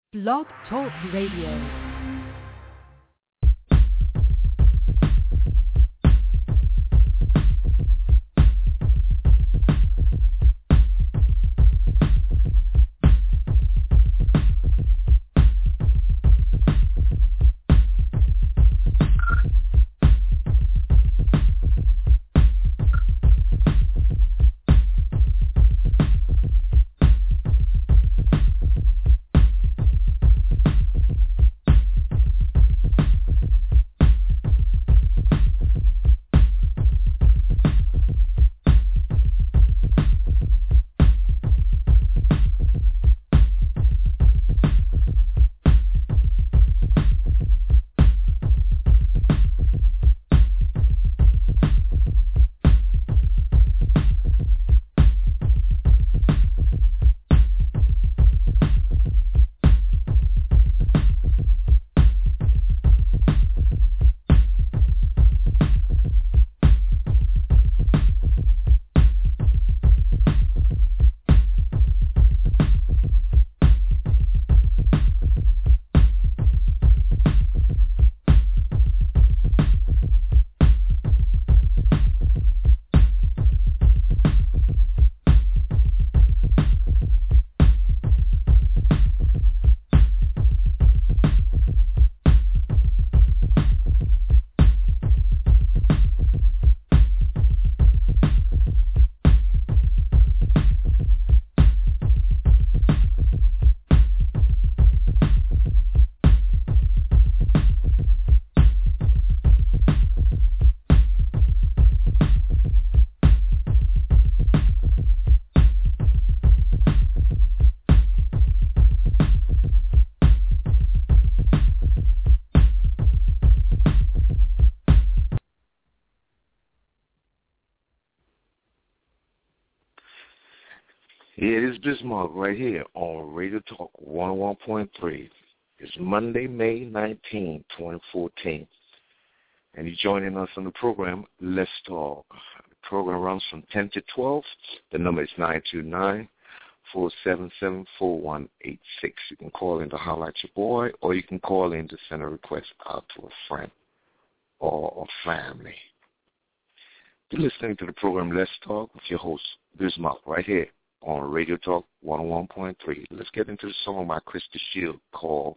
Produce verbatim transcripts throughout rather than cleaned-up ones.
Blog Talk Radio. It is Bismarck right here on Radio Talk one oh one point three. It's Monday, May nineteenth, twenty fourteen. And you're joining us on the program, Let's Talk. The program runs from ten to twelve. The number is nine two nine, four seven seven, four one eight six. You can call in to highlight your boy, or you can call in to send a request out to a friend or a family. You're listening to the program, Let's Talk, with your host, Bismarck, right here on Radio Talk one oh one point three. Let's get into the song by Krista Shield called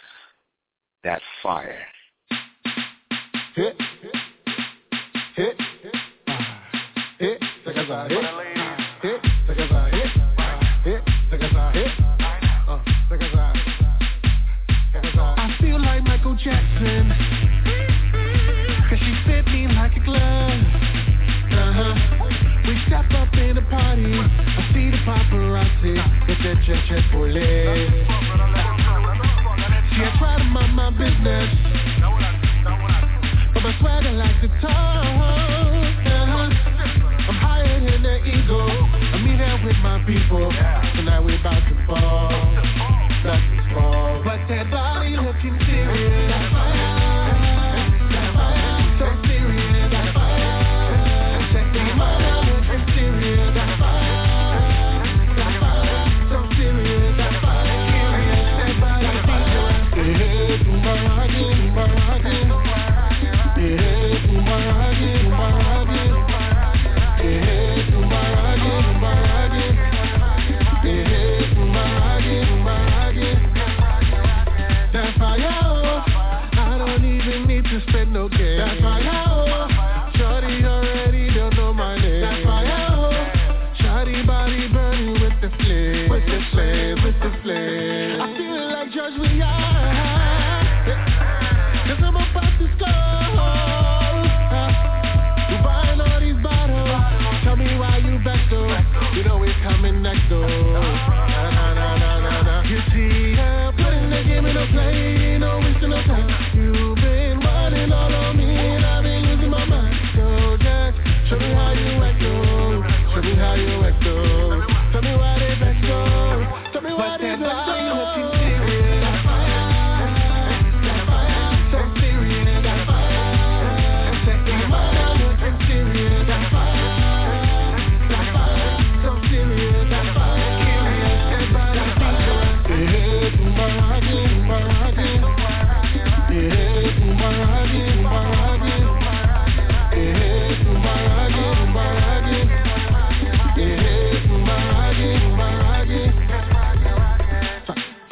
That Fire. Hit, hit, hit, hit, take us out, hit, hit, take us out, hit, hit, take us out, hit, uh, take us out, take us out. I feel like Michael Jackson, cause she fit me like a glove, uh-huh. We step up in the party, I see the paparazzi, get that jet jet for lit. See, I try to mind my business, but my swagger likes to talk. Uh-huh. I'm higher than the eagle, I'm in there with my people, tonight we about to fall, nothing's fall. But that body looking serious, that fire, that fire, so serious, that fire, check the mother. Serious, that fire, that fire, so serious, that fire, serious, that fire, serious. Umaragi, umaragi, yeah, umaragi, umaragi, yeah, umaragi, umaragi, yeah, umaragi, umaragi. That fire, I don't even need to spend no game. That fire, shorty already don't know my name. That fire. Body burning with the flame, with the flame, with the flame. I feel like George we are.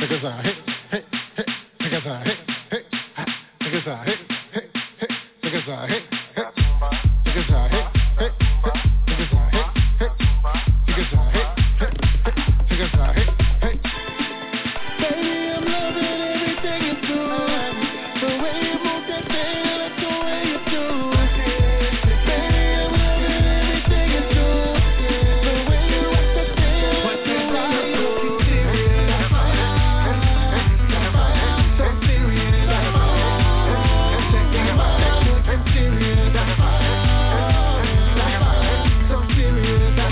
Take us out, hey, hey, hey. Take us out, hey, hey, take us out, hey, hey, hey. Take us out, hey, hey. Take us out, hey, hey, take us out, hey, hey. Take us out, hey, hey, take us out, hey, hey. Baby, I'm loving everything you do. The way you move that thing, that's the way you do. Baby, I'm loving everything you do. The way you rock that thing, that's the way you do. So serious, that's I'm serious, that's so serious, that's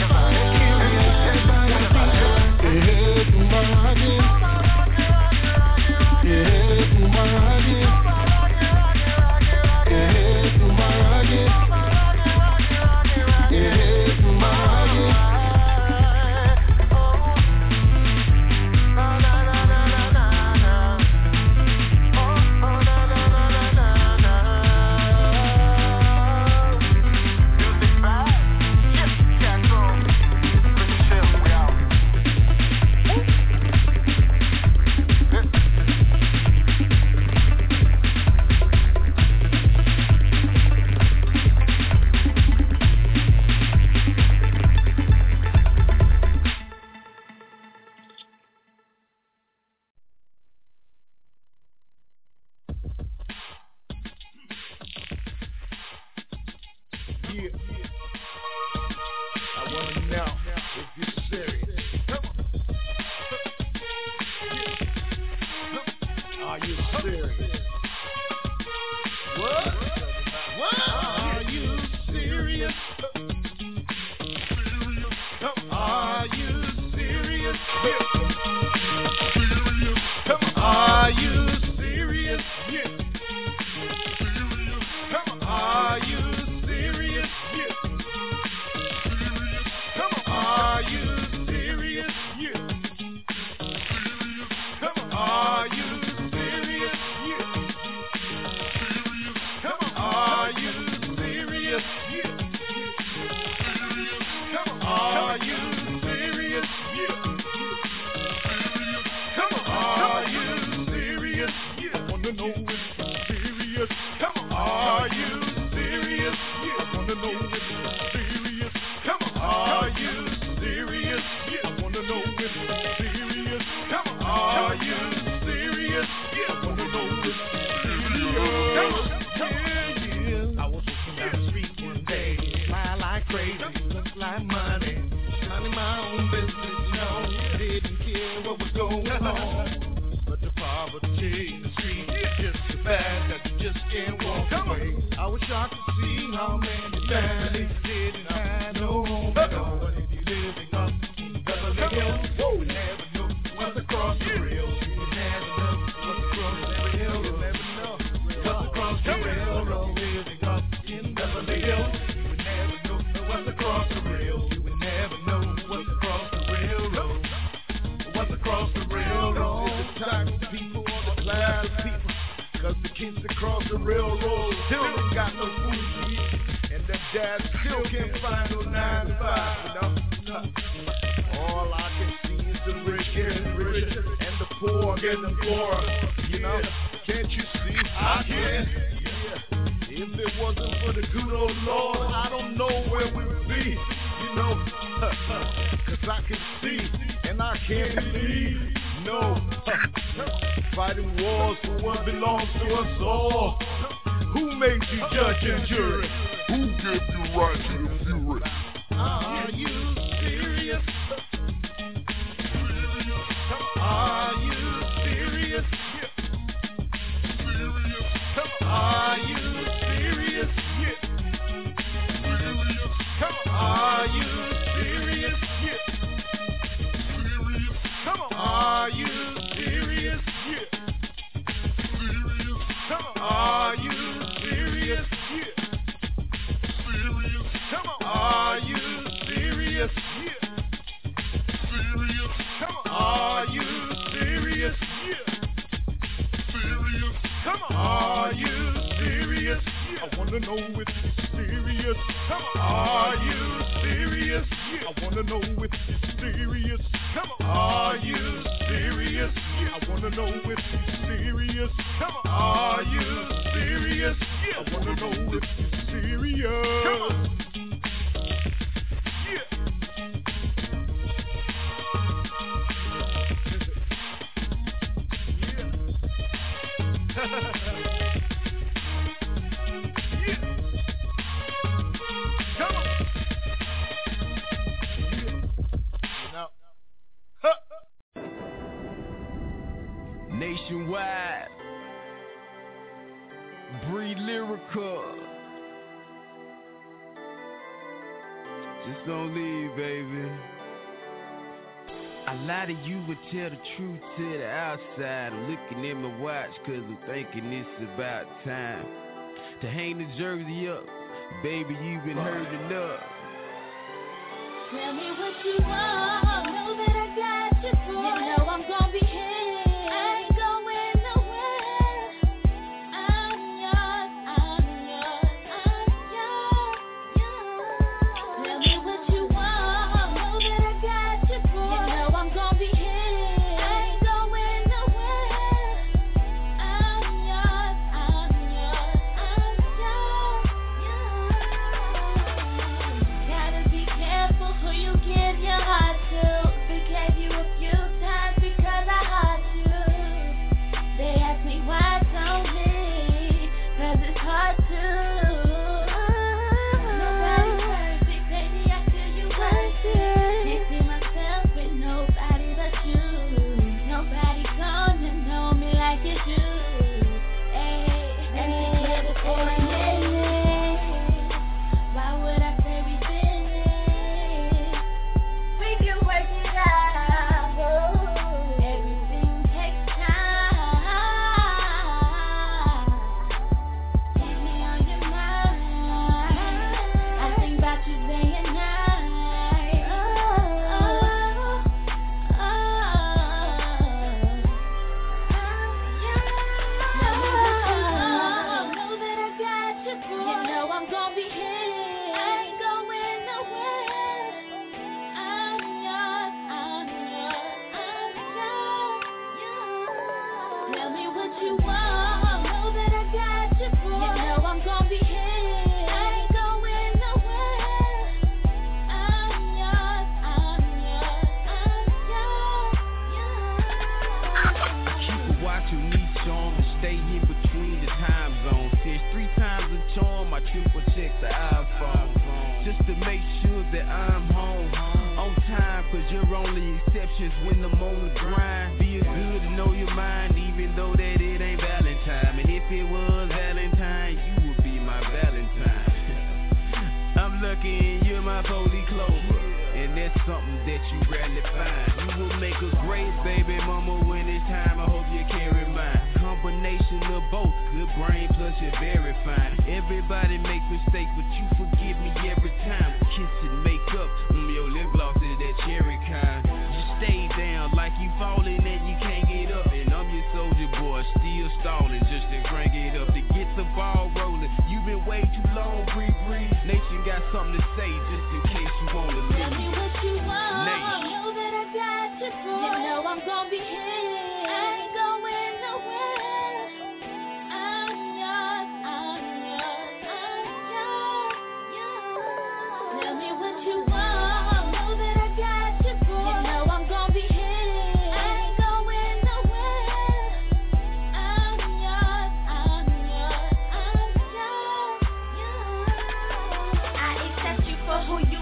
Are you serious? I wanna know if you're serious. Come on. Are you serious? I wanna know if you're serious. Come on. Are you serious? I wanna know if you're serious. Come on. Are you serious? I wanna know if you're serious. Come on. Yeah. Nationwide, breed lyrical. Just don't leave, baby. I lie to you but tell the truth to the outside. I'm looking at my watch cause I'm thinking it's about time to hang the jersey up. Baby, you've been hurt enough. Tell me what you want, know that I got you for. You know I'm gonna be here.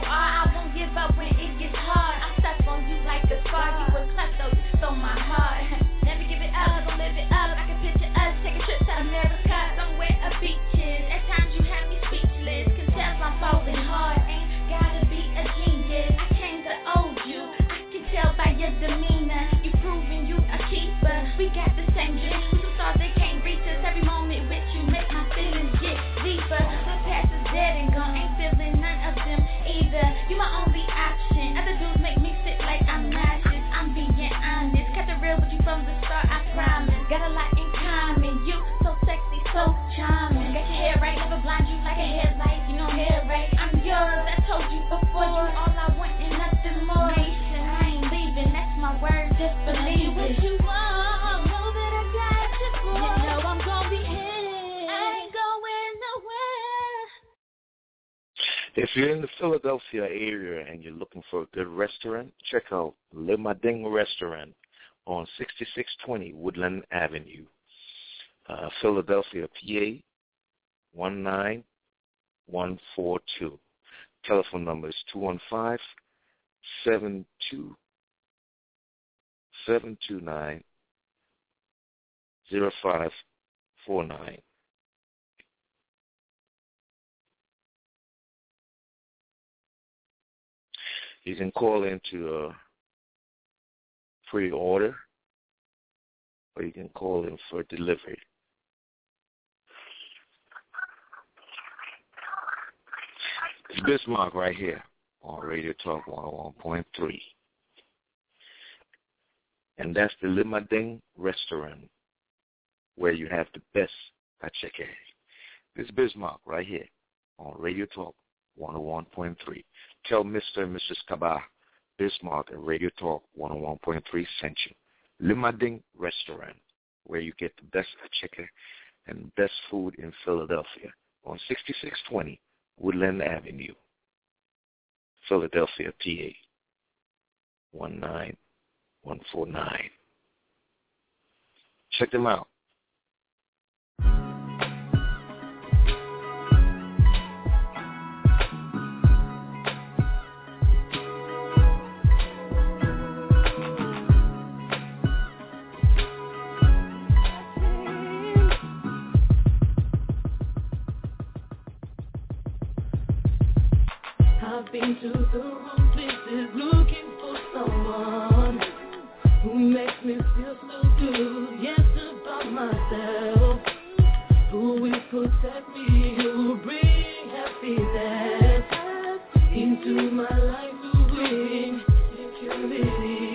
So my heart If you're in the Philadelphia area and you're looking for a good restaurant, check out Le Mading Restaurant on sixty-six twenty Woodland Avenue, uh, Philadelphia, P A one nine one four two. Telephone number is two one five, seven two nine, zero five four nine. You can call in to uh, pre-order, or you can call in for delivery. It's Bismarck right here on Radio Talk one oh one point three. And that's the Le Mading Restaurant, where you have the best pacheke. This is Bismarck right here on Radio Talk one oh one point three. Tell Mister and Missus Kaba, Bismarck and Radio Talk one oh one point three sent you. Le Mading Restaurant, where you get the best chicken and best food in Philadelphia on sixty-six twenty Woodland Avenue, Philadelphia, P A one nine one four nine. Check them out. I've been to the wrong places looking for someone who makes me feel so good, yes, about myself, who will protect me, who will bring happiness into my life, who will bring security.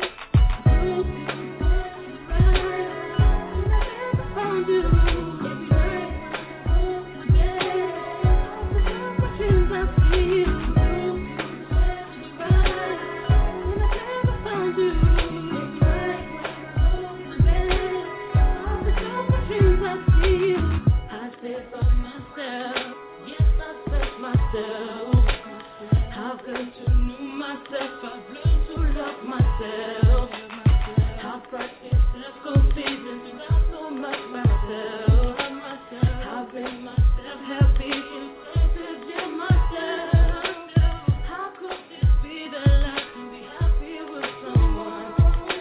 I've learned to know myself, I've learned to love myself. I've practiced self-confidence without so much myself. I've made myself happy inside of myself. How could this be the life to be happy with someone?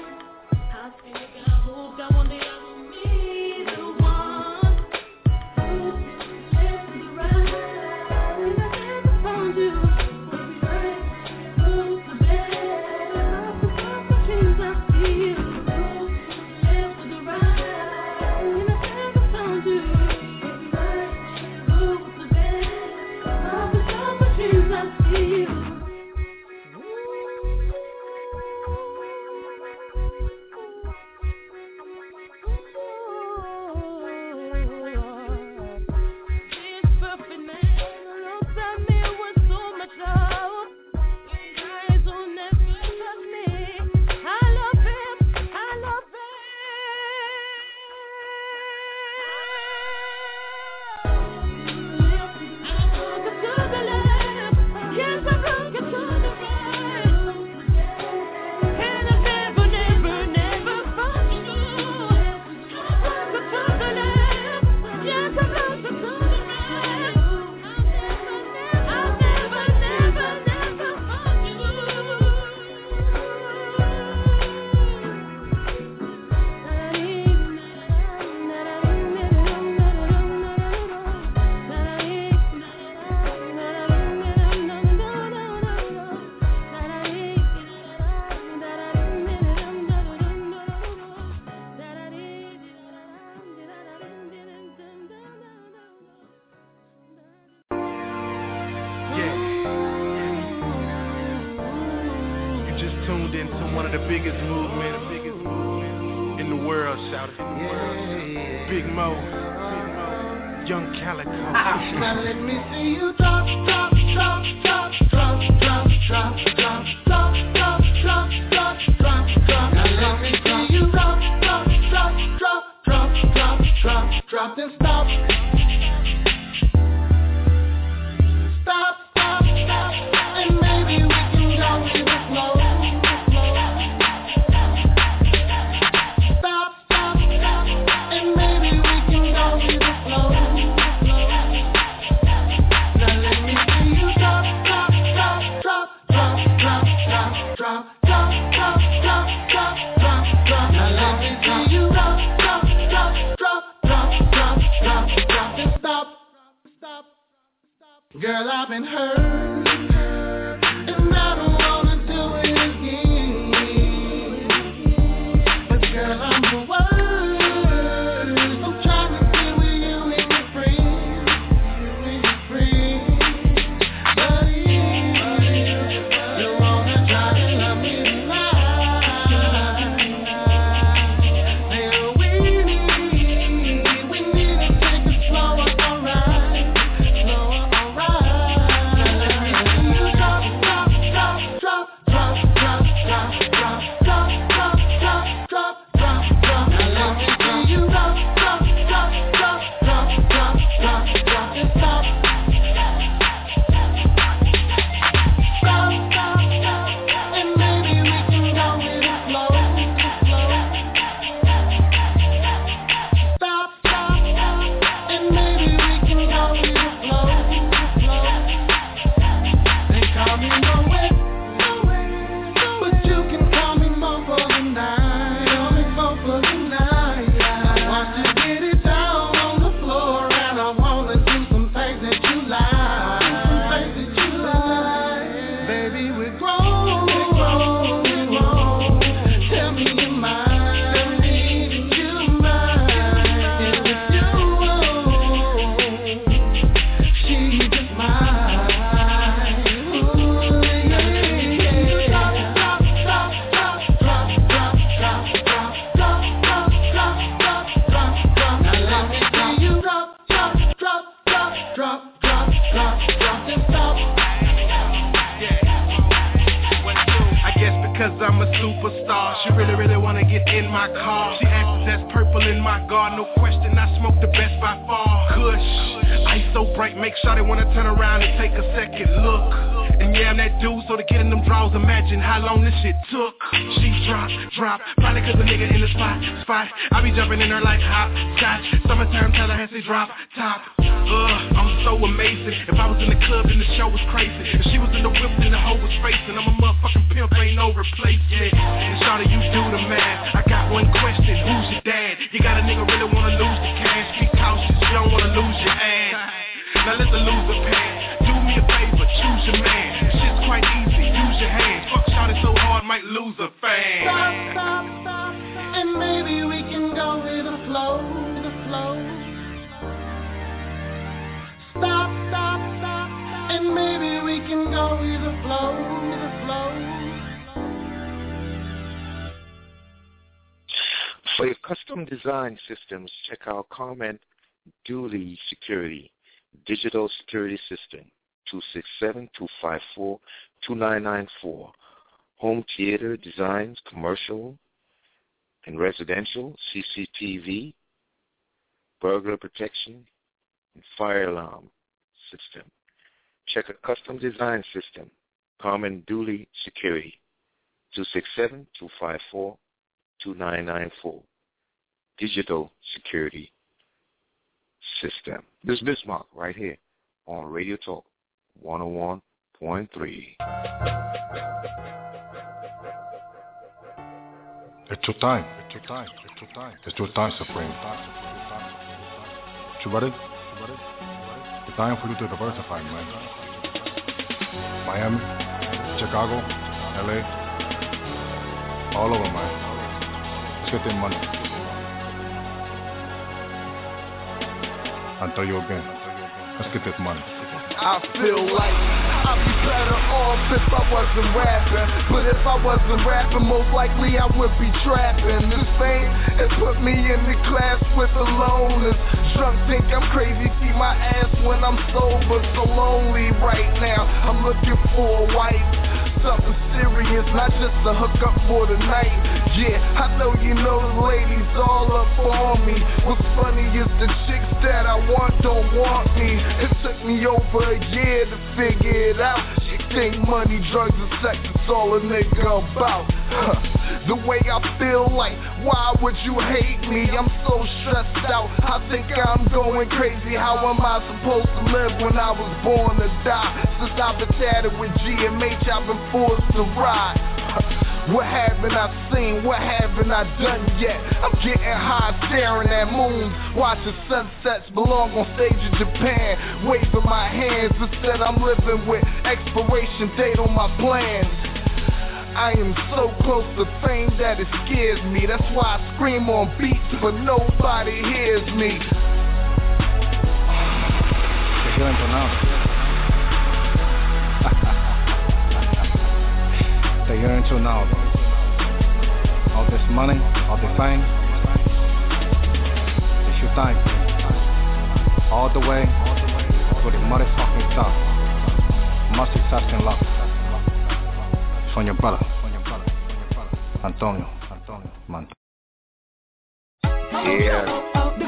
I think I hope that one day I will meet the one who is the right. And I never found you. Drop and stop. Stop, stop. Girl, I've been hurt, and I don't wanna do it again. But girl, I'm the worst. I'm trying to get with you and your friends, you and your friends. But you wanna try to love me tonight. Then we need, we need to take it slower, alright, slower, alright. You drop, drop, drop, drop, drop, drop, drop, drop, drop, drop, drop, drop, drop, drop. Now let me see you drop, drop, drop, drop, drop, drop, drop, drop, and stop. Stop, stop, stop, and maybe we can go with it slow, slow. Stop, stop, stop, and maybe we can go with it slow, slow. They call me Moet, but you can call me Mo for the night. Call me Mo for the night. I want to get it down on the floor, and I wanna do some things that you like. Some things that you like. Baby, we're grown, we're grown, we're grown. Tell me your mind, tell me that you're mine. If it's you, she's just mine. Ooh, yeah, yeah. Drop, drop, drop, drop, drop, drop, drop, drop, drop, drop, drop, drop, drop. Now let me see you drop, drop, drop, drop, drop, drop, drop, drop, and stop. I guess because I'm a superstar, she really, really wanna get in my car. She asks if that's purple in my guard, no question, I smoke the best by far. Kush, ice so bright, make sure they wanna turn around and take a second look. And yeah, I'm that dude, so to get in them draws, imagine how long this shit took. She drop, drop, probably cause a nigga in the spot, spot. I be jumping in her like hopscotch. Summertime Tallahassee drop, top. Ugh, I'm so amazing. If I was in the club, then the show was crazy. If she was in the whip, then the hoe was facing. I'm a motherfucking pimp, ain't no replacement. And shawty, you do the math. I got one question, who's your dad? You got a nigga really wanna lose the cash. Be cautious, you don't wanna lose your ass. Now let the loser pass. Do me a favor, choose your man. Shit's quite easy, use your hands. Fuck shawty so hard, might lose a fan. Stop, stop, stop, and maybe we can go with the flow, the flow. Stop, stop, stop, and maybe we can go with the flow, the flow. For your custom design systems, check out Comment Dooley Security, Digital Security System, two six seven, two five four, two nine nine four. Home theater designs, commercial and residential, C C T V, burglar protection, and fire alarm system. Check a custom design system, Carmen Dooley Security, two six seven, two five four, two nine nine four. Digital Security System. This is Bismarck right here on Radio Talk one oh one point three. It's your time. It's your time. It's your time. It's your time, Supreme. You ready? It's time for you to diversify, man. Miami, Chicago, L A, all over, man. Let's get that money. I'll tell you again. Let's get that money. I feel like I'd be better off if I wasn't rapping. But if I wasn't rapping, most likely I would be trapping. This fame has put me in the class with the loners. Drunk think I'm crazy, see my ass when I'm sober. So lonely right now, I'm looking for a wife. Something serious, not just a hookup for the night. Yeah, I know you know the ladies all up on me. What's funny is the chicks that I want don't want me. It took me over a year to figure it out. She think money, drugs, and sex is all a nigga about. Huh. The way I feel like, why would you hate me? I'm so stressed out, I think I'm going crazy. How am I supposed to live when I was born to die? Since I've been tatted with G M H, I've been forced to ride. What haven't I seen? What haven't I done yet? I'm getting high, staring at moons, watching sunsets, belong on stage in Japan, waving my hands. Instead I'm living with expiration date on my plans. I am so close to fame that it scares me. That's why I scream on beats, but nobody hears me. Te quiero entonado. Te quiero entonado. All this money, all the fame, it's your time. All the way to the motherfucking top. More success and love. From your brother, Antonio, Antonio, Manto. Yeah.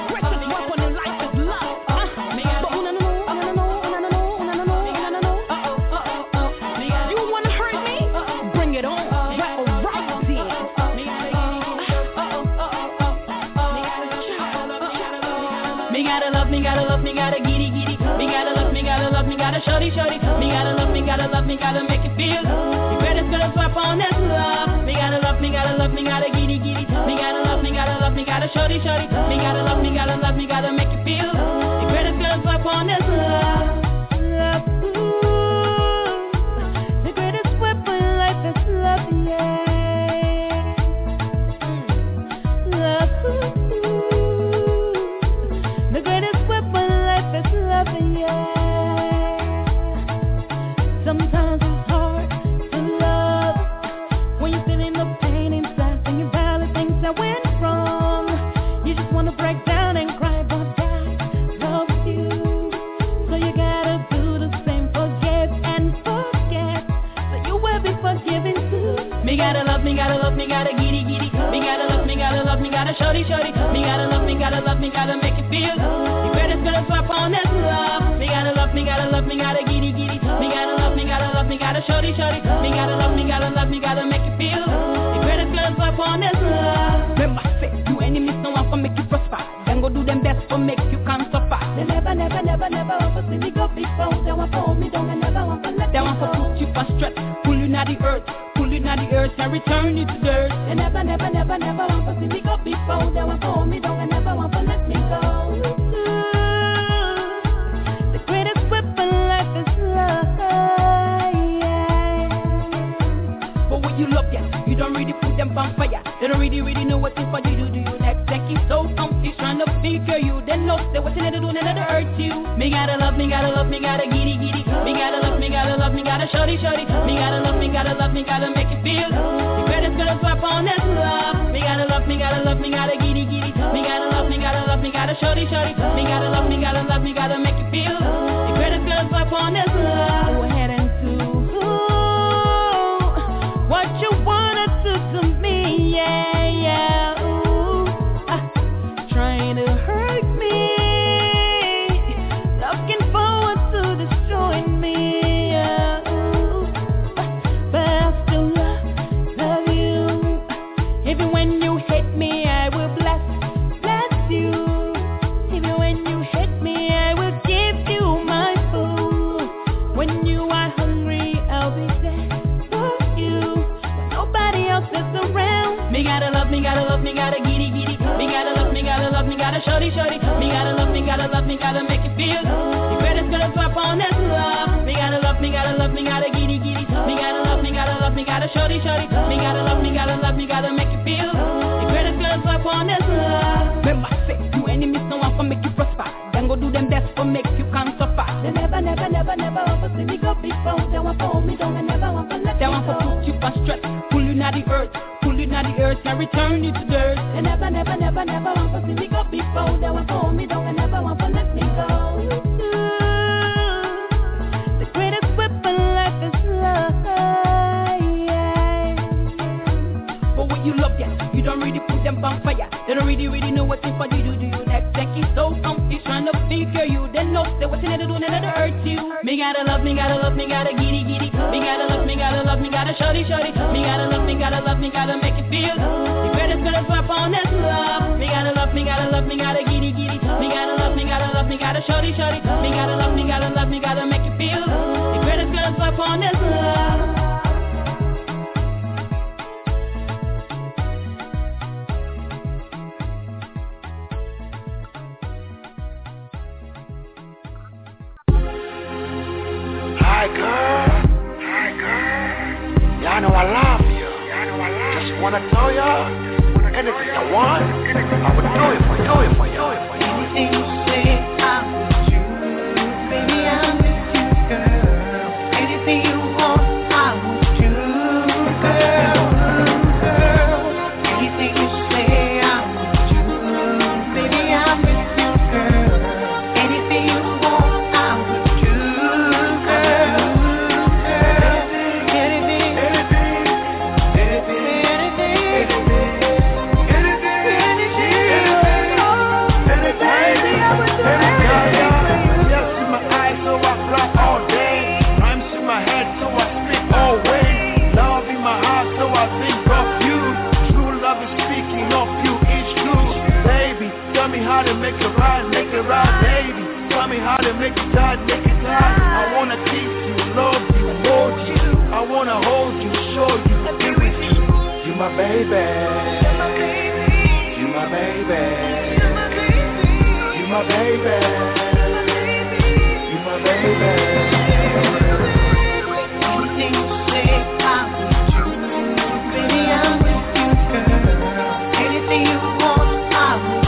Shorty, shorty, me gotta love, me gotta love, me gotta make it feel. You better put a swap on this love. Me gotta love, me gotta love, me gotta giddy, giddy. Me gotta love, me gotta love, me gotta shorty, shorty. Me gotta love, me gotta love, me gotta make it feel. You better put a swap on this love. Love, ooh, the greatest weapon in life is love, yeah. Love, ooh, the greatest weapon in life is love, yeah. Sometimes it's hard to love when you're feeling the pain inside and you valid things that went wrong. You just wanna break down and cry, but God loves you, so you gotta do the same. Forgive and forget, so you will be forgiven too. Me gotta love, me gotta love, me gotta giddy giddy. Me gotta love, me gotta love, me gotta shorty shorty. Me gotta love, me gotta love, me gotta make it feel. You better gonna swap on this love. Me gotta love, me gotta love, me gotta giddy giddy. Me gotta love, me gotta love, me gotta shorty shorty. Me gotta love, me gotta love, me gotta make it feel. You better gonna swap on this love. Remember say, you enemies no one for make you prosper. Then go do them best for make you can't suffer. They never, never, never, never want to see me go before. They want to hold me down and never want to let me go. They want to put you for stress, pull you out the earth, pull you out the earth and return you to dirt. They never, never, never, never want to see me go before. They want to hold me down and never want to let me go. The greatest weapon in life is love. You love ya, you don't really put them on fire. They don't really, really know what if I do, do you next. They keep so comfy, trying to figure you. They know they what they do, they never hurt you. Me gotta love, me gotta love, me gotta giddy, giddy. Me gotta love, me gotta love, me gotta shorty, shorty. Me gotta love, me gotta love, me gotta make it feel. You better gonna swap on this love. Me gotta love, me gotta love, me gotta giddy, giddy. Me gotta love, me gotta love, me gotta shorty, shorty. Me gotta love, me gotta love, me gotta make it feel. You better gonna swap on this love. Go ahead and do what you wanna do to me, yeah, yeah, ooh, uh, trying to hurt me, looking forward to destroying me, yeah, ooh, uh, but I still love, love you, even when you hate me, I will bless, bless you, even when you hate me, I will give you my food, when you are hungry, I'll be there. Me gotta love, me gotta love, me gotta giddy giddy. Me gotta love, me gotta love, me gotta shorty shorty. Me gotta love, me gotta love, me gotta make it feel. You better gonna swap on this love. Me gotta love, me gotta love, me gotta giddy giddy. Me gotta love, me gotta love, me gotta shorty shorty. Me gotta love, me gotta love, me gotta make it feel. You better gonna swap on this love. Remember say, you enemies no one for make you prosper. Then go do them best for make you can't suffer. They never, never, never, never want to see me go before. They want to hold me down and never want to let me go. They want to put you for stress, pull you out the earth. Pull you out the earth and return you to dirt. They never, never, never, never want to see me go before. They want to hold me down and never want to let me go. The greatest weapon in life is love, yeah. But when you love ya, you don't really put them on fire. They don't really, really know what if I do, do you next. They keep so comfy, trying to figure you. They know they what they do, they never hurt you. Me gotta love, me gotta love, me gotta giddy, giddy. Me gotta love, me gotta love, me gotta shorty, shorty. Me gotta love, me gotta love, me gotta make it feel. You better gonna swap on this love. Me gotta love, me gotta love, me gotta giddy, giddy. Me gotta love, me gotta love, me gotta shorty, shorty. Me gotta love, me gotta love, me gotta make it feel. You better gonna swap on this love. Hi girl, hi girl. Y'all know I love you. Just wanna tell ya, anything you want, I would do it for you, do it for you. Anything you say, I'm with you. Baby, I'm with you, girl. Anything you want, I'm with you, girl. Anything you say, I'm with you. Baby, I'm with you, girl. Anything you want, I'm with you, girl. Anything, anything, anything, anything, how to make it right, make it right, baby. Tell me how to make it tight, make it tight. I wanna kiss you, love you, hold you. I wanna hold you, show you, be with you. You my baby, you my baby, you my baby, you my baby. Anything you say, I'm with you. Baby, I'm with you, girl. Anything you want, I'm with you.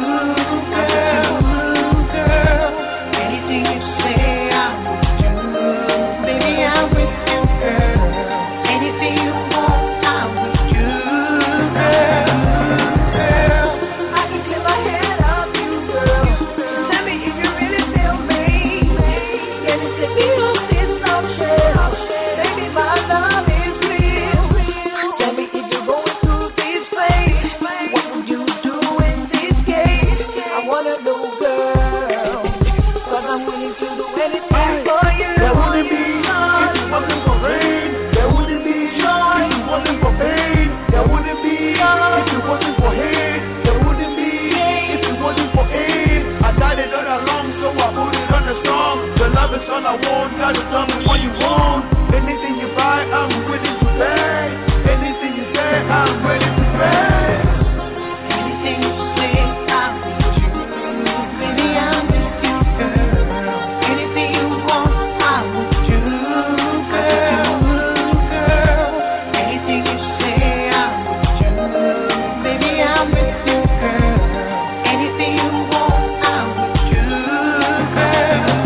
It's all I want, gotta tell me what you want. Anything you buy, I'm willing to pay. Anything you say, I'm ready to pay. Anything you say, I'm with you. Baby, I'm with you, girl. Anything you want, I'm with you, girl. Anything you say, I'm with you. Baby, I'm with you, girl. Anything you want, I'm with you, girl.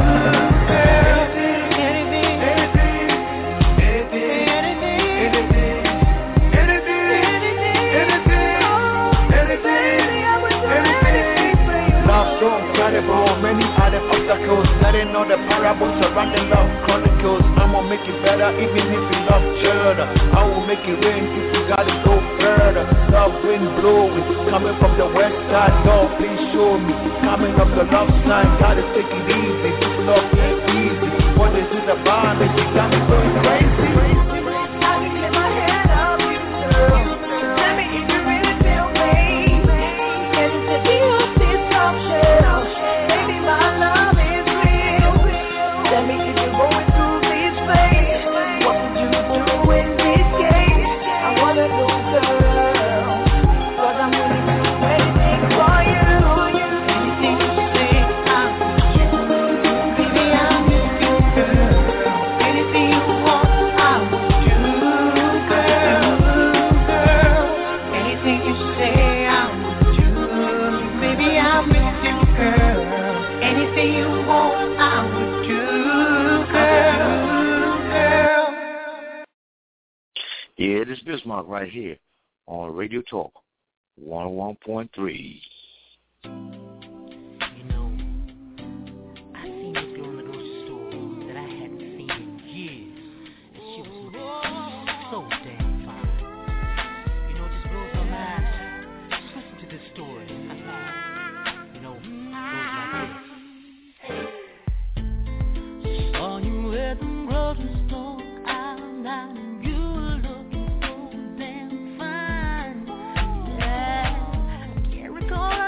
Many are the obstacles, letting know the parables surrounding love chronicles. I'ma make it better even if you love further. I will make it rain if you gotta go further. Love wind blowing, coming from the west side. Lord, please show me, coming up the love sign. Gotta take it easy, this love ain't easy. What is it about me? You got me going crazy. I can get my head up, you girl. Tell me if you really feel me. Can you take me off this option? My love is real. Tell me if you're going through this phase, what would you do in this case? I wanna know, girl, 'cause I'm willing to do anything for you. Anything you say, I'm with you. Baby, I'm with you, girl. Anything you want, I'm with you, girl. Anything you say, I'm with you. Baby, I'm with you, girl. Anything you want, I'm with you, girl, girl. Yeah, this is Bismarck right here on Radio Talk one oh one point three. You know, I seen this girl in the grocery store that I hadn't seen in years, and she was looking so damn fine. You know, it just blows my mind. Just listen to this story. You know, it goes like this. Saw you at the grocery store all night, and you were looking so damn fine. Yeah, I can't recall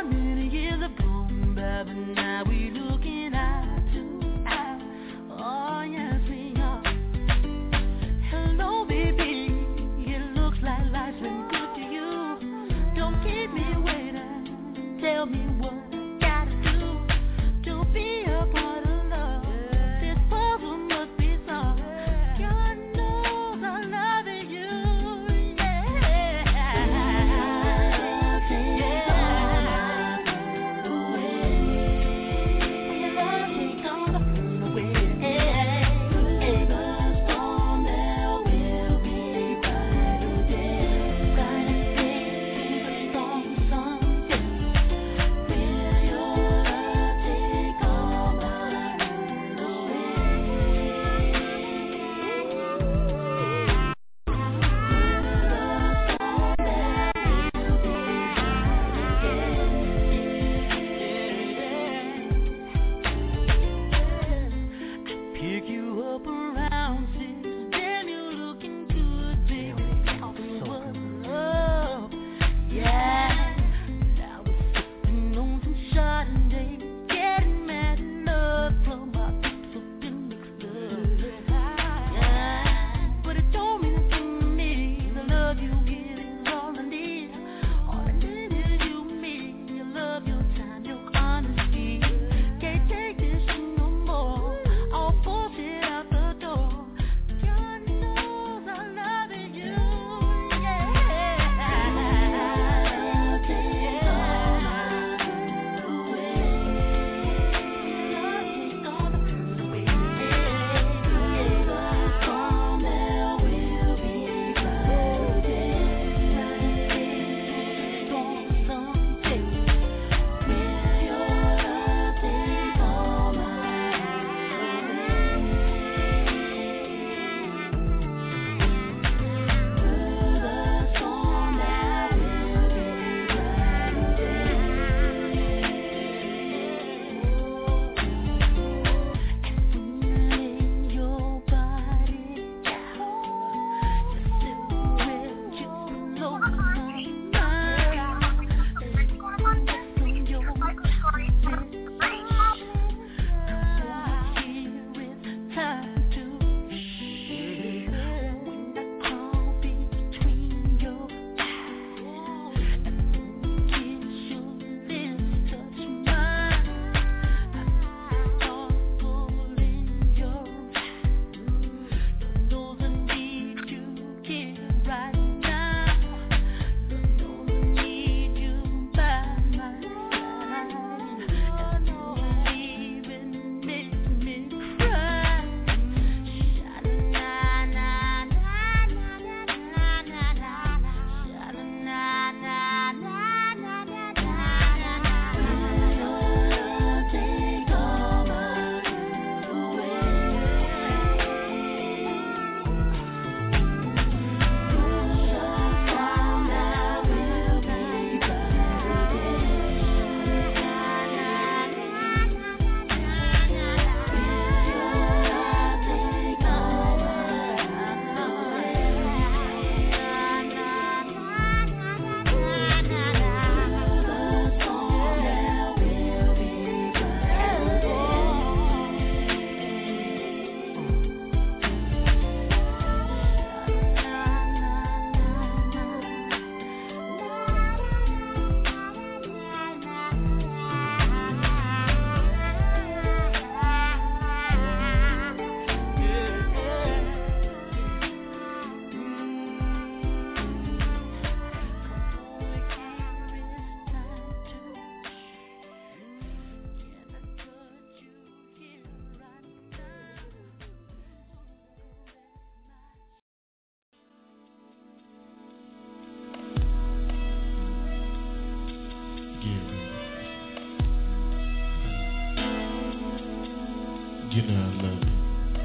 You know I love you.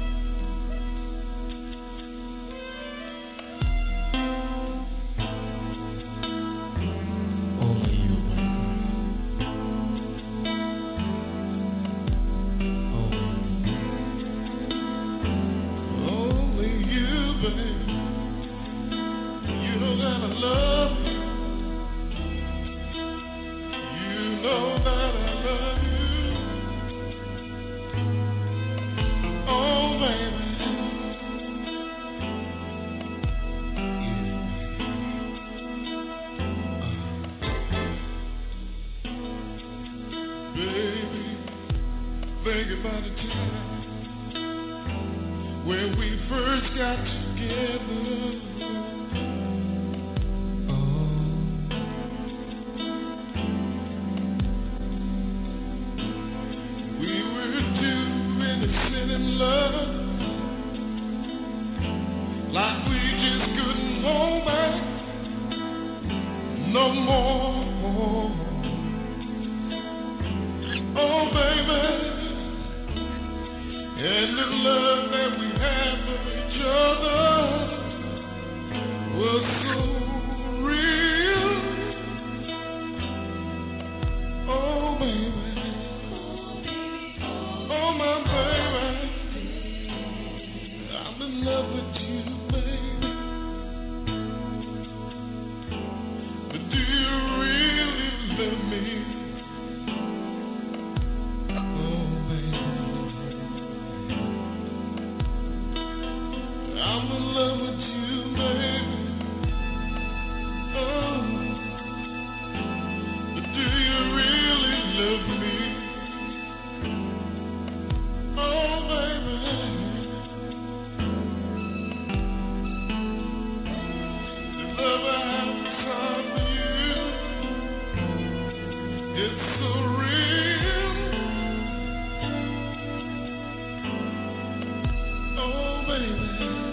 Only you, baby. Only you, baby. You know that I love you. You know that I love you. Oh, baby. Baby, think about the time when we first got together. In love, like we just couldn't hold back no more. Oh, baby, and the love that we had for each other was so real. Oh, baby, oh, my baby, I'm in love with you, baby. But do you really love me? Oh, baby, I'm in love with you, baby. Oh, but do you really love me? Oh, baby. Love I have time for you. It's so real. Oh, baby.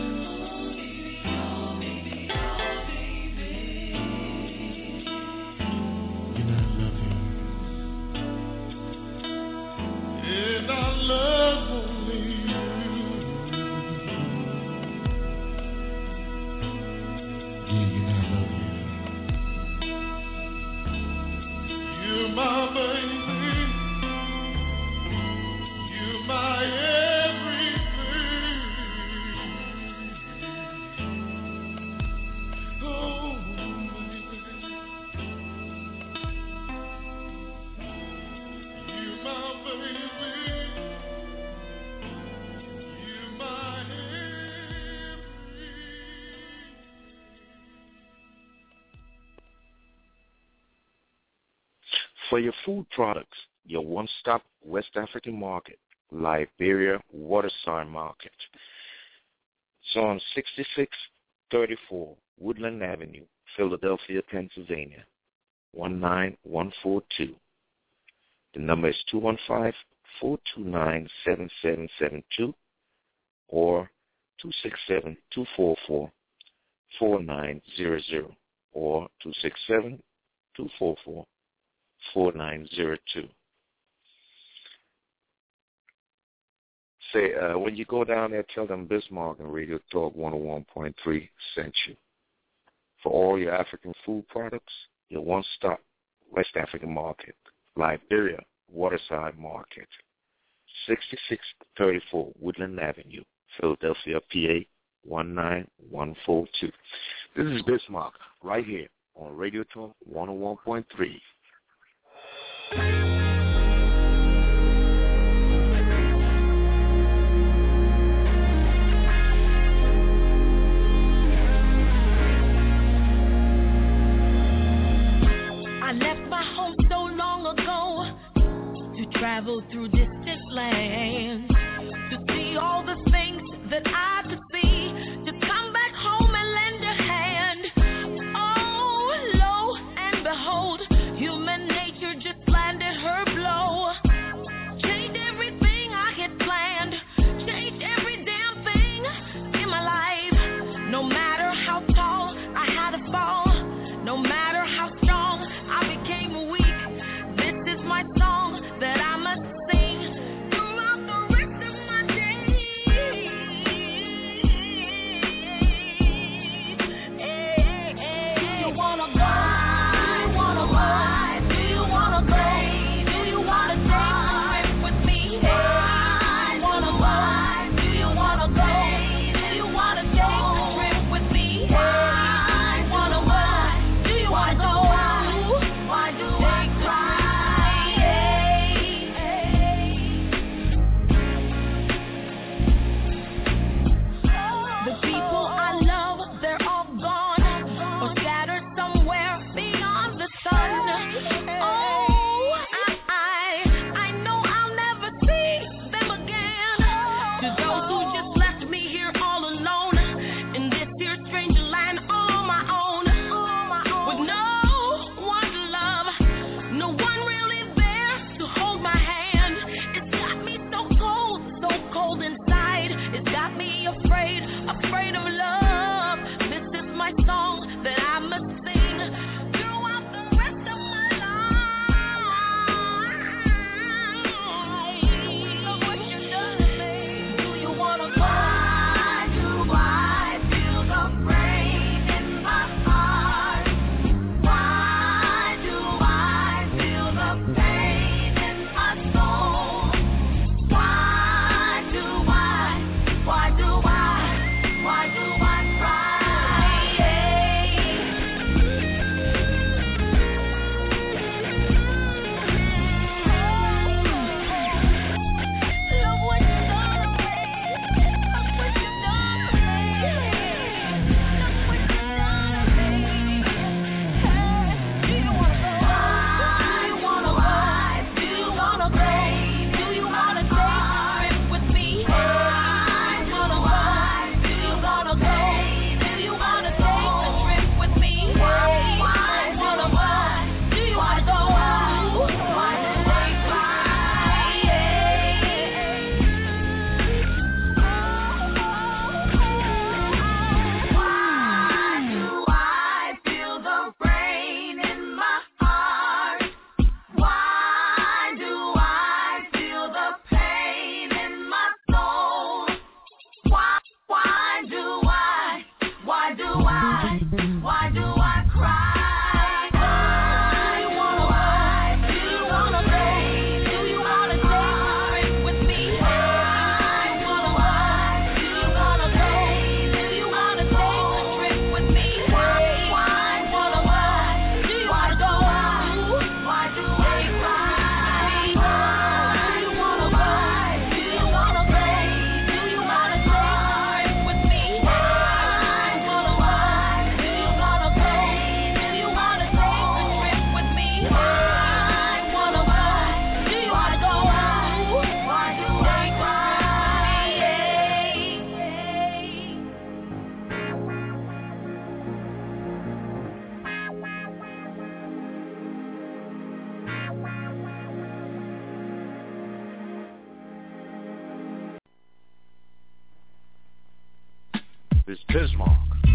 You know I love you. And I love only you. Yeah, you know I love you. You're my baby. You're my everything. Oh, baby. You're my baby. You're my everything. For your food products, your one-stop West African market, Liberia Waterside Market. It's on sixty-six thirty-four Woodland Avenue, Philadelphia, Pennsylvania, one nine one four two. The number is two one five, four two nine, seven seven seven two or two six seven, two four four, four nine zero zero or two six seven, two four four, four nine zero two. Say, uh, when you go down there, tell them Bismarck and Radio Talk one oh one point three sent you. For all your African food products, your one-stop West African market, Liberia Waterside Market, sixty-six thirty-four Woodland Avenue, Philadelphia, P A one nine one four two. This is Bismarck right here on Radio Talk one oh one point three. I left my home so long ago to travel through distant lands, to see all the things that I could see, to come back home and lend a hand. Oh, lo and behold, human nature just landed her blow. Changed everything I had planned, changed every damn thing in my life. No matter how tall I had to fall, no matter how strong I became weak, this is my song that I must sing throughout the rest of my It's Bismarck.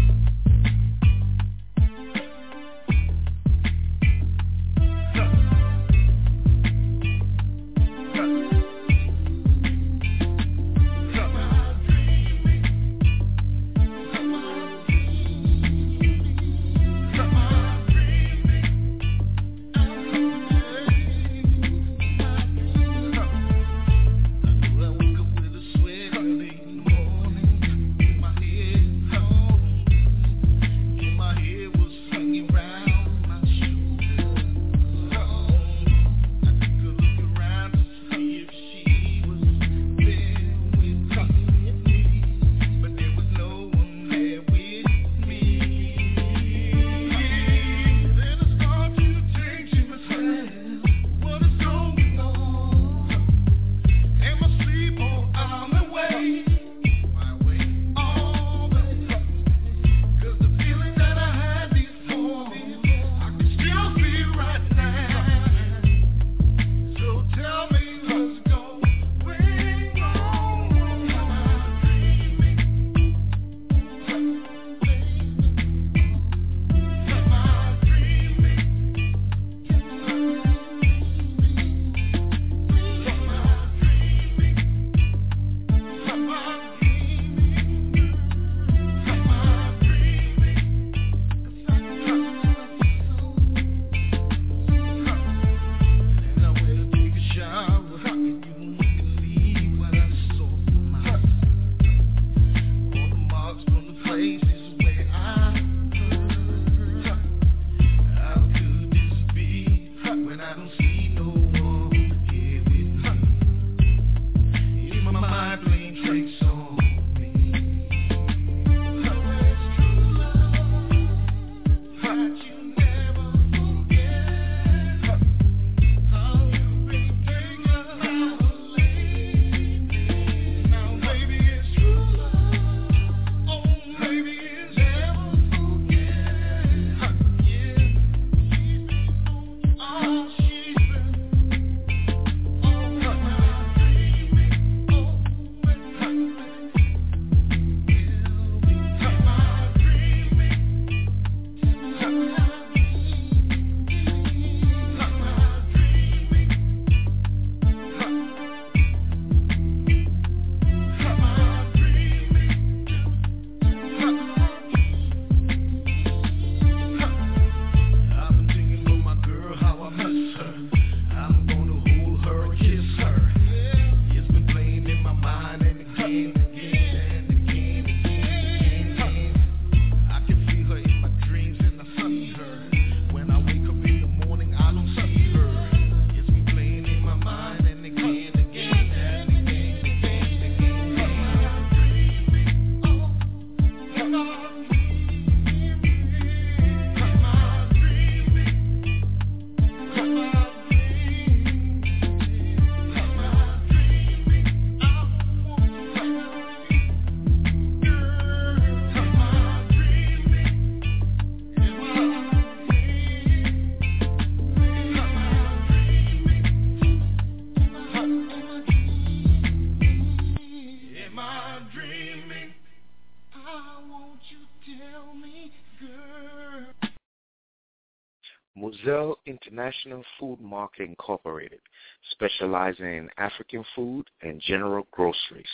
Moselle International Food Market Incorporated, specializing in African food and general groceries,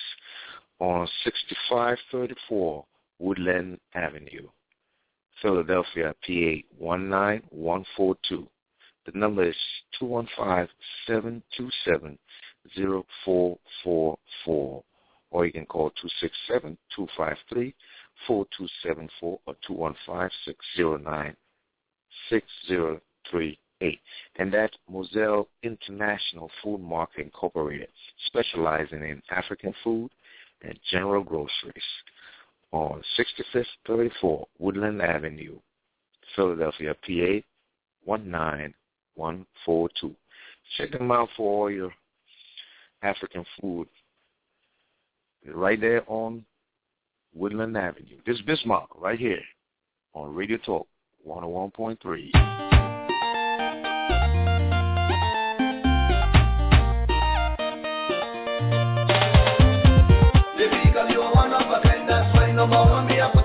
on sixty-five thirty-four Woodland Avenue, Philadelphia, P A one nine one four two. The number is two one five, seven two seven, zero four four four, or you can call two six seven, two five three, four two seven four or two one five, six zero nine, six zero three eight. And that's Moselle International Food Market Incorporated, specializing in African food and general groceries, on sixty-fifth thirty-four Woodland Avenue, Philadelphia, P A one nine one four two. Check them out for all your African food. Right there on Woodland Avenue. This is Bismarck right here on Radio Talk one oh one point three. Number one, me up.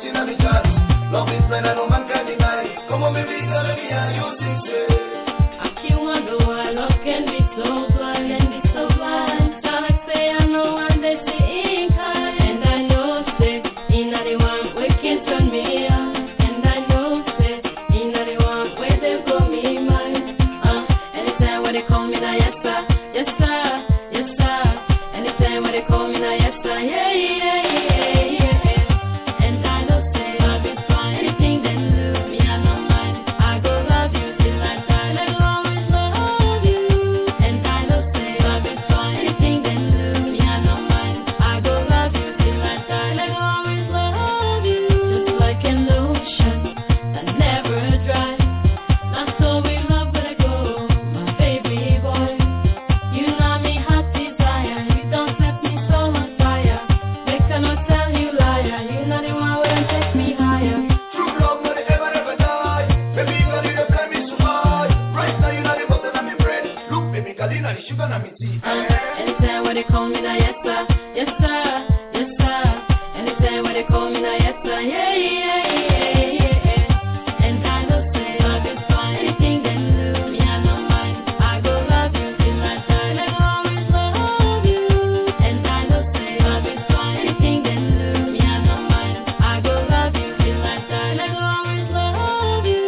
Uh, anytime when they call me now, yes sir, yes sir, yes sir. Anytime when they call me now, yes sir, yeah, yeah, yeah, yeah. And I don't say love is fine, anything they do, me I don't mind. I go love you till I die, I always love you. And I don't say love is fine, anything they do, me I don't mind. I go love you till I die, I always love you.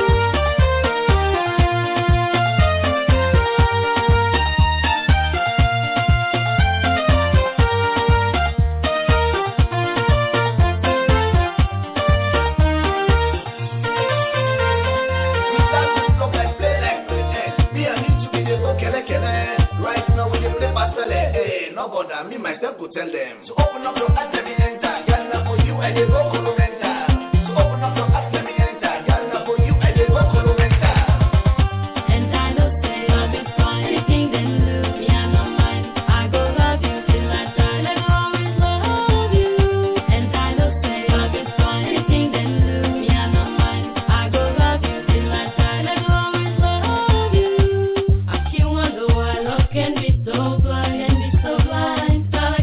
Me myself go tell them. So open up your eyes, let me enter. Girl, now for you, I dey go Colomenta. So open up your eyes, let me enter. Girl, now for you, I dey go Colomenta. And I don't say love is fine, anything they do, me I don't mind. I go love you till I die, I always love you. And I don't say love is fine, anything they do, me I don't mind. I go love you till I die, I always love you. I can't wonder why love can be so blind and be so blind.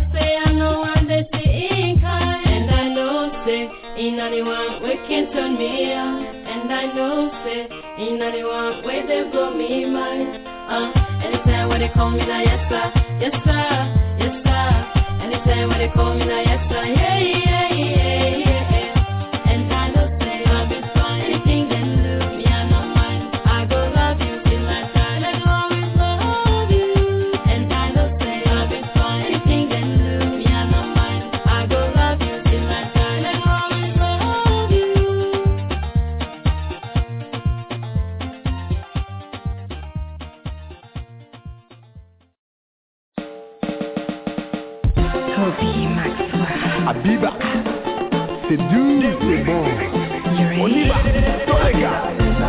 In anyone we can turn me on, and I know say in anyone way they blow me mind. Uh, anytime when they call me now, yes sir, yes sir, yes sir. Anytime when they call me now, yes sir, yeah, yeah, yeah, yeah. And I know say love is fine, anything they do, me I don't mind. I go love you till I die, I always love you. And I know say love is fine, anything they do, me I don't mind. I go love you till I die, I always love you. Kobe Maxwell. Abiba, c'est dur, c'est bon. On y va, tous les gars.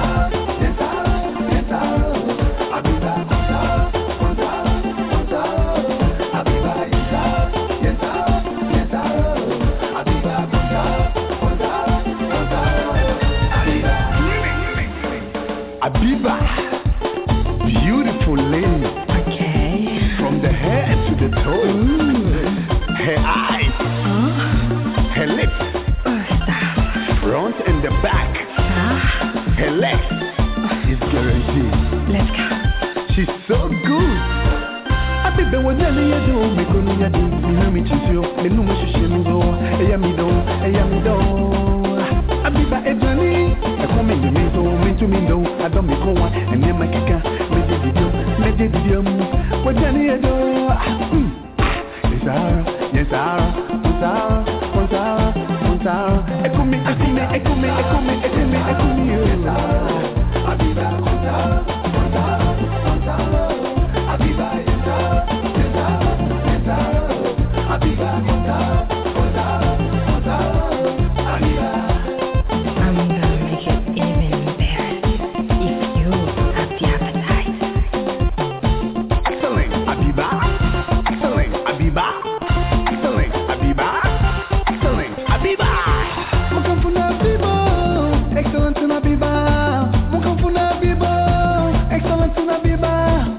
Abiba, beautiful lady. Okay. From the head to the toe. Ooh. Her eyes. Huh? Her lips. Oh, stop. Front and the back. Stop. Her legs. Is guaranteed. Let's go. She's so good. Abiba, what do you do? Me come here, do me know me choose you. Me know me should me go. Eya mi do, eya mi do. Abiba, ejani. I come in the middle, me to me do. I don't me go on, and then my kaka. Me did it, me did it. What do you do? Yes, sir. Yes, sir. Montara, Montara, Montara. Ekumi, Ekumi, Ekumi, Ekumi, Ekumi, Ekumi. Yes, sir. Abiba, Montara, Montara, Montara. Abiba, yes, sir. Yes, sir. Yes, sir. Abiba, Montara, Montara, Montara. Abiba. I'm gonna make it even better if you have the appetite. Excellent, Abiba. Excellent, Abiba. Excellent, Abiba. Excellent, Abiba. Mukampuna Abiba. Excellent, Abiba. Mukampuna Abiba. Excellent, Abiba.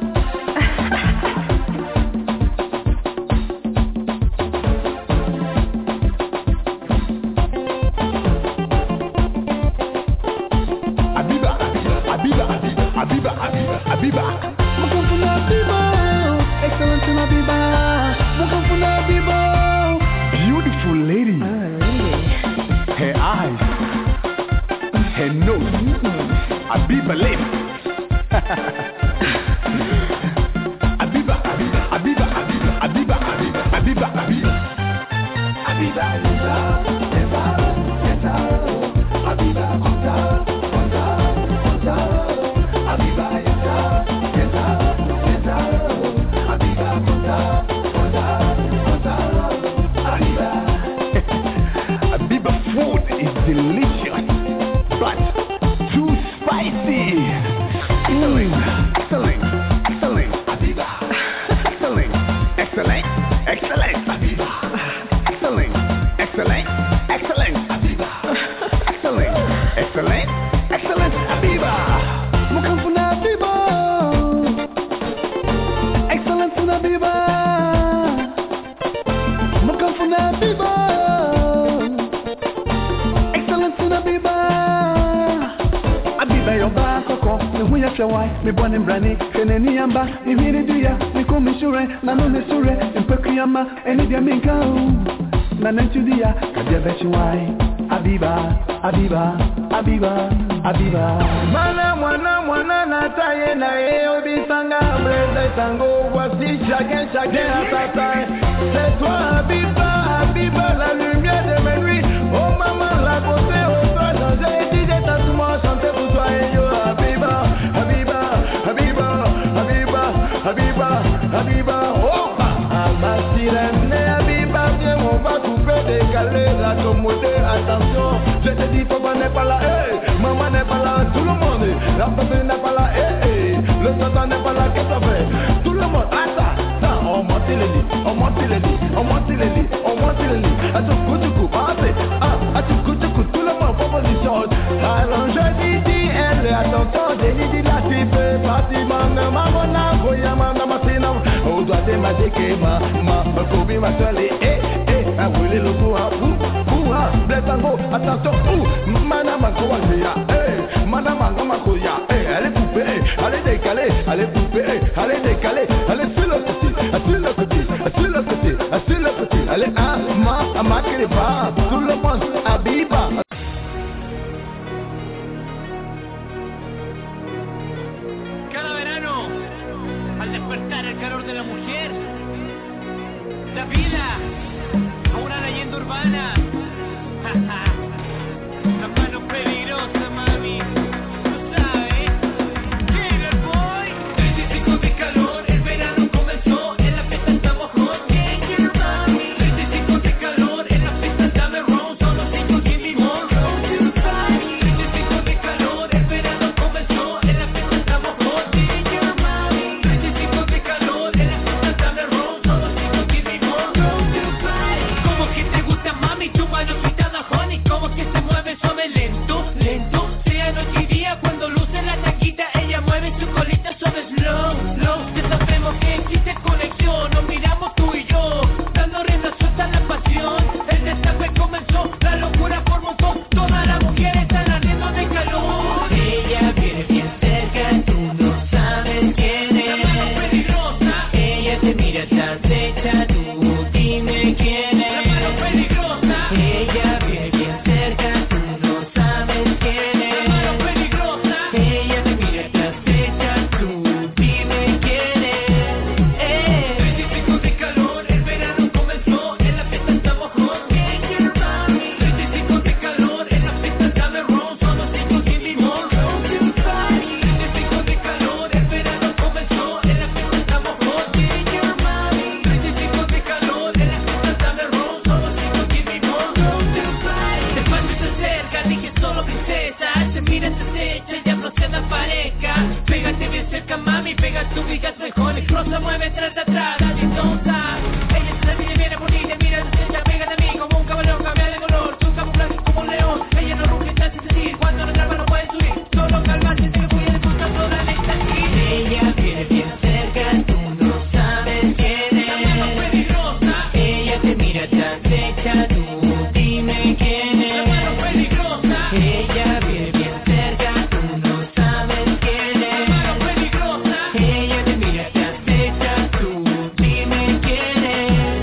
Abiba, Abiba, Abiba, Abiba, Abiba, Abiba. Mukampuna Abiba. Excellent, Abiba. Mukampuna Abiba. Beautiful lady. Oh, really? Her eyes. Her nose. Abiba lips. Abiba, Abiba, Abiba, Abiba, Abiba, Abiba, Abiba, Abiba. Abiba, yes, yes, yes, Abiba, Abiba, Abiba, yes, yes, yes, Abiba, Abiba. Abiba food is delicious, but too spicy. Mm. Abiba, Mokafuna Abiba, Excellence in Abiba, Abiba Yoba Koko, the Huya Shawai, me born in Brani, Keneni Yamba, me Hiri Duya, me Kumi Shure, Nano Mesure, in Pekuyama, and Idia Minka, Nanantudia, Kajabechiwai, Abiba, Abiba, Abiba, Abiba. Mana mwana mwana na taye na eo bisanga breze tango voici chacun chacun à sa taille. C'est toi Abiba, Abiba la lumière de mes nuits. Oh maman la beauté au feu changer et dire ta souvent chanter pour toi et yo Abiba, Abiba, Abiba, Abiba, Abiba, Abiba. Oh ma sirène Abiba viens on va couper décaler la commodée attention. Je te dis papa n'est pas là, hey, maman n'est pas là, tout le monde, la famille n'est pas là, hey, hey, le satan n'est pas là, qu'est-ce que ça fait? Tout le monde, attends, attends, on monte les lits, on monte les lits, on monte les lits, on monte les lits, à tout coup, tout coup, passez, ah, à tout coup, tout coup, tout le monde, proposition, alors je dis, dis, elle, attention, j'ai dit, la type, bâtiment, maman, voyons, maman, matina, au doigt de ma déquema, ma, ma, cobi, ma soeur, eh, eh, ah, oui, le coup, ah, ouh, ouh, ah, blesse en gros, attention, ouh, madame, comment c'est, eh, madame, comment c'est, eh, elle est coupée, elle est décalée, elle est coupée, elle est décalée, elle est sur le côté, sur le côté, sur le côté, sur le côté, elle est à ma, à ma crépa, tout le monde, Abiba. Cada verano, al despertar el calor de la mujer, la vida a una leyenda urbana. La mano peligrosa, mami. Tú sabes. Killer Boy. treinta y cinco de calor, el verano comenzó. En la fiesta estamos hot. Killer Mami. treinta y cinco de calor, en la fiesta dame ron. Son los cinco que mi more. Killer Mami. treinta y cinco de calor, el verano comenzó. En la fiesta estamos hot. Killer Mami. treinta y cinco de calor, en la fiesta dame ron. Son los cinco que mi more. Killer Mami. ¿Cómo que te gusta, mami? Tu mano quitada, honey. ¿Cómo que se mueve suave, lento, lento? Sea noche y día cuando luce la taquita, ella mueve su colita suave, slow, slow. Ya sabemos que existe conexión, nos miramos tú y yo, dando rienda suelta a la pasión. El destape comenzó, la locura por montón, todas las mujeres están ardiendo de calor. Ella viene bien cerca, tú no sabes quién es. La mano peligrosa. Ella te mira, te acecha, tú dime quién es. La mano peligrosa. Ella viene bien cerca, tú no sabes quién es. La mano peligrosa. Ella te mira, te acecha, tú dime quién es. Eh. treinta y cinco de calor, el verano comenzó. En la fiesta estamos hot. Killer Mami. treinta y cinco de calor, en la fiesta dame ron. Son los cinco que mi more. Killer Mami. treinta y cinco de calor, el verano comenzó. En la fiesta estamos hot. Killer Mami. treinta y cinco de calor, en la fiesta dame ron. Son los cinco que mi more. Killer Mami. Despacio se acerca, dije solo princesa. Se mira, se acecha, ya no se da pareja. Pégate bien cerca, mami, pega tu vigas mejor. El cross la mueve atrás, atrás, dale, don't stop. Ella es la niña, viene bonita, mira, se acecha, pégate a mí como un caballo, cambia de color. Tú camuflaje como un león. Ella no ruge, te hace sentir. Cuando la traba no puede subir. Solo calma, se te voy a disfrutar toda la estación. Ella viene bien cerca, tú no sabes quién es. La mano peligrosa. Ella te mira, te acecha, tú dime quién es. La mano peligrosa. Ella viene bien cerca, tú no sabes quién es. La mano peligrosa. Ella te mira, te acecha, tú dime quién es.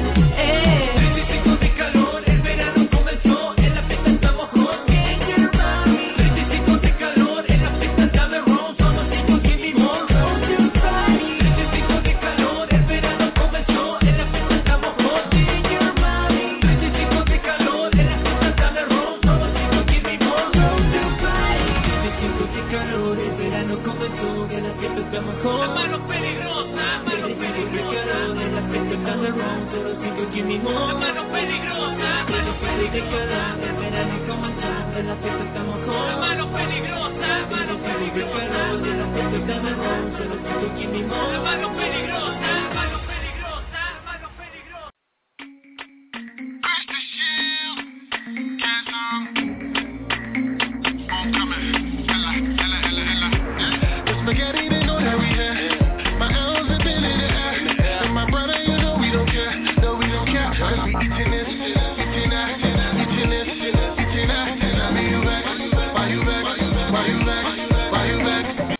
Eh. treinta y cinco de calor, el verano comenzó. En la fiesta estamos hot. Killer Mami. treinta y cinco de calor, en la fiesta dame ron. Son los cinco que mi more. Killer Mami. treinta y cinco de calor, el verano comenzó. En la fiesta estamos hot. Killer Mami. treinta y cinco de calor, en la fiesta dame ron. Son los cinco que mi more. Killer Mami. treinta y cinco de calor, el verano comenzó. En la fiesta estamos hot. La mano peligrosa, mano peligrosa. En la fiesta dame ron. Son los cinco que mi more. La mano peligrosa, mano peligrosa. El verano comenzó. En la fiesta estamos hot. La mano peligrosa, mano peligrosa. En la fiesta dame ron. Son los cinco que mi more. La mano peligrosa, mano peligrosa, mano peligrosa. The spaghetti, they know that we here. My elves have been in the air. And my eating this, eating that, eating this, eating that. Tell me you back, why you back, why you back, why you back?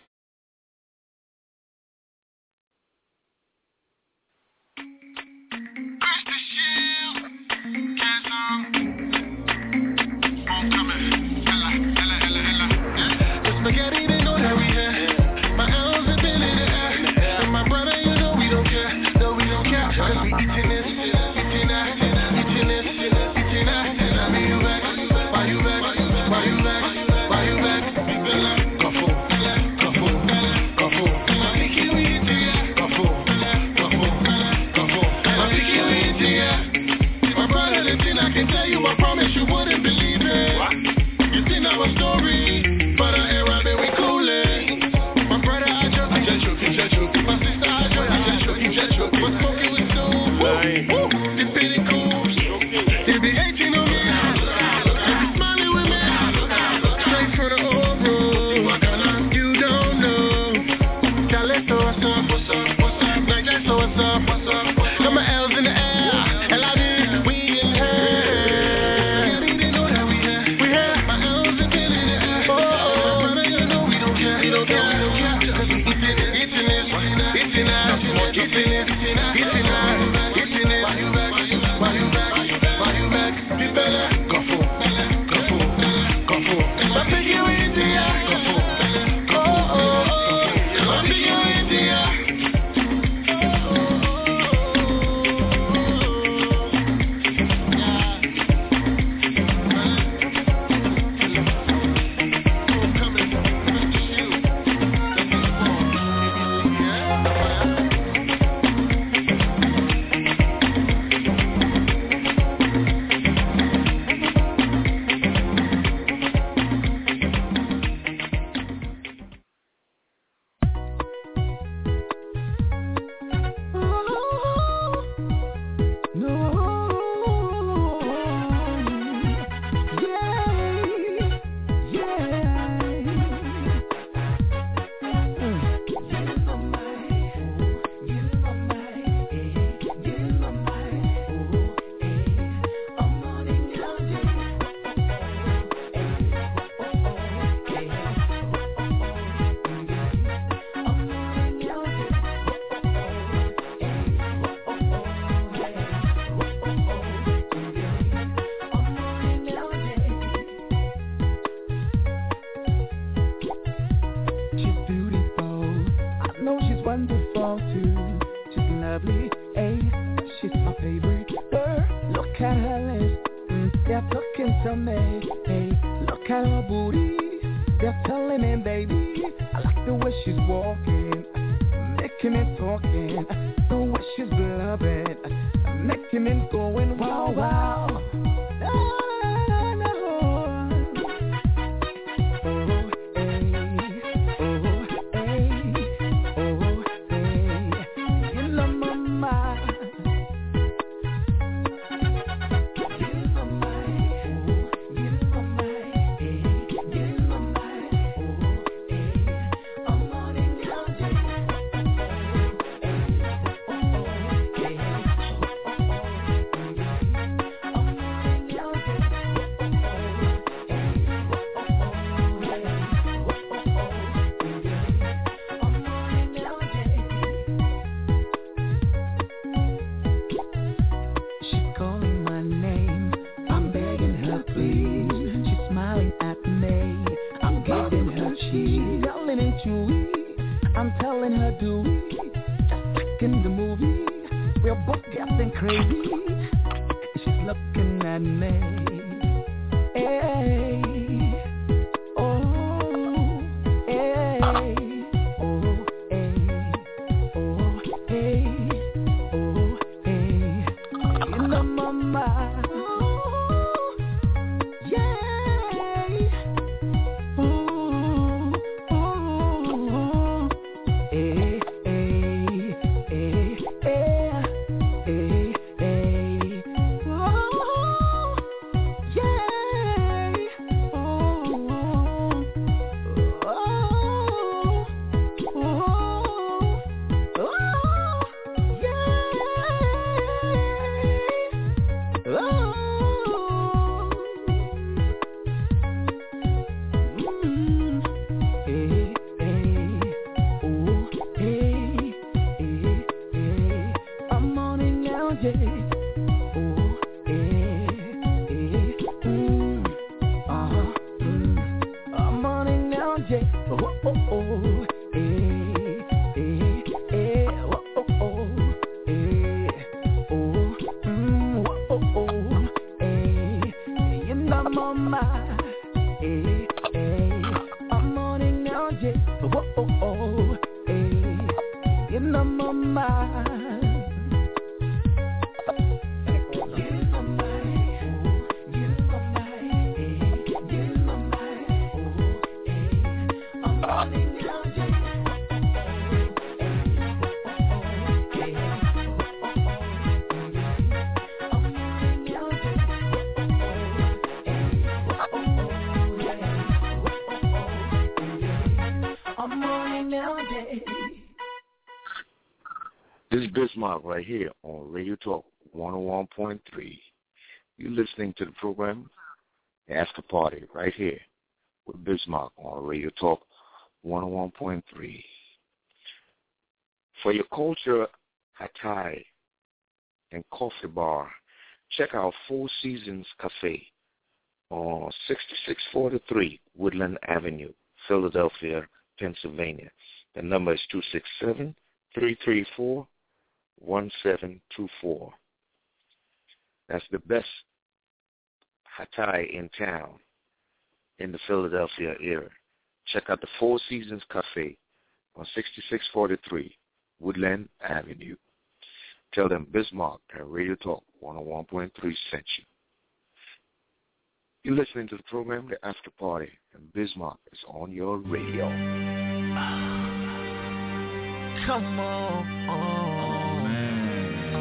Spaghetti, they know that we here. My elves have been in the air. And my brother, you know we don't care. No, we don't care. Cause we eating this, eating that, eating this, eating that. Tell me you back, why you back, why you back, why you back? Kafo, kafo, kafo. I think you eat it, kafo, kafo, kafo. I think you eat it. My brother, listen, I can tell you, I promise you wouldn't believe it. You seen our story, but I ain't rapping, we coolin'. My brother, I joke, I just joke, I just joke. My sister, I joke, I just joke, I just joke. We're smoking with Stu, woo, they pretty cool. They be hating on me, they be smiling with me. Straight from the old road, you don't know. Calesto, what's up, what's up, what's up? Like that, so what's up, what's up? Got my L's in the air, L I D, we in here. They know that we here, we here. My L's have been in the air. Oh, oh, brother, you know we don't care, we don't care, we don't care. Cause we eating it, eating it, eating it, eating it, eating it, eating it, eating it. Why you back, why you back, why you back? Be better, go for, go for, go for. I think you in the air, go for, oh, oh, oh. I think you in the air. yeah. Oh, eh, eh, mm, uh-huh, mm. I'm on it now, yeah. Oh, oh, oh, eh, eh, eh, oh, oh, oh, eh, oh, mm, oh, oh, oh, eh, you know I'm on my, eh, eh, I'm on it now, yeah. Oh, oh, oh, eh, you know I'm on my. This is Bismarck right here on Radio Talk one oh one point three. You're listening to the program After Party right here with Bismarck on Radio Talk one oh one point three. For your culture, Hatai, and coffee bar, check out Four Seasons Cafe on sixty-six forty-three Woodland Avenue, Philadelphia, Pennsylvania. The number is two six seven, three three four, one seven two four. That's the best Hatai in town in the Philadelphia area. Check out the Four Seasons Cafe on sixty-six forty-three Woodland Avenue. Tell them Bismarck and Radio Talk one oh one point three sent you. You're listening to the program The After Party, and Bismarck is on your radio. Come on, oh, man.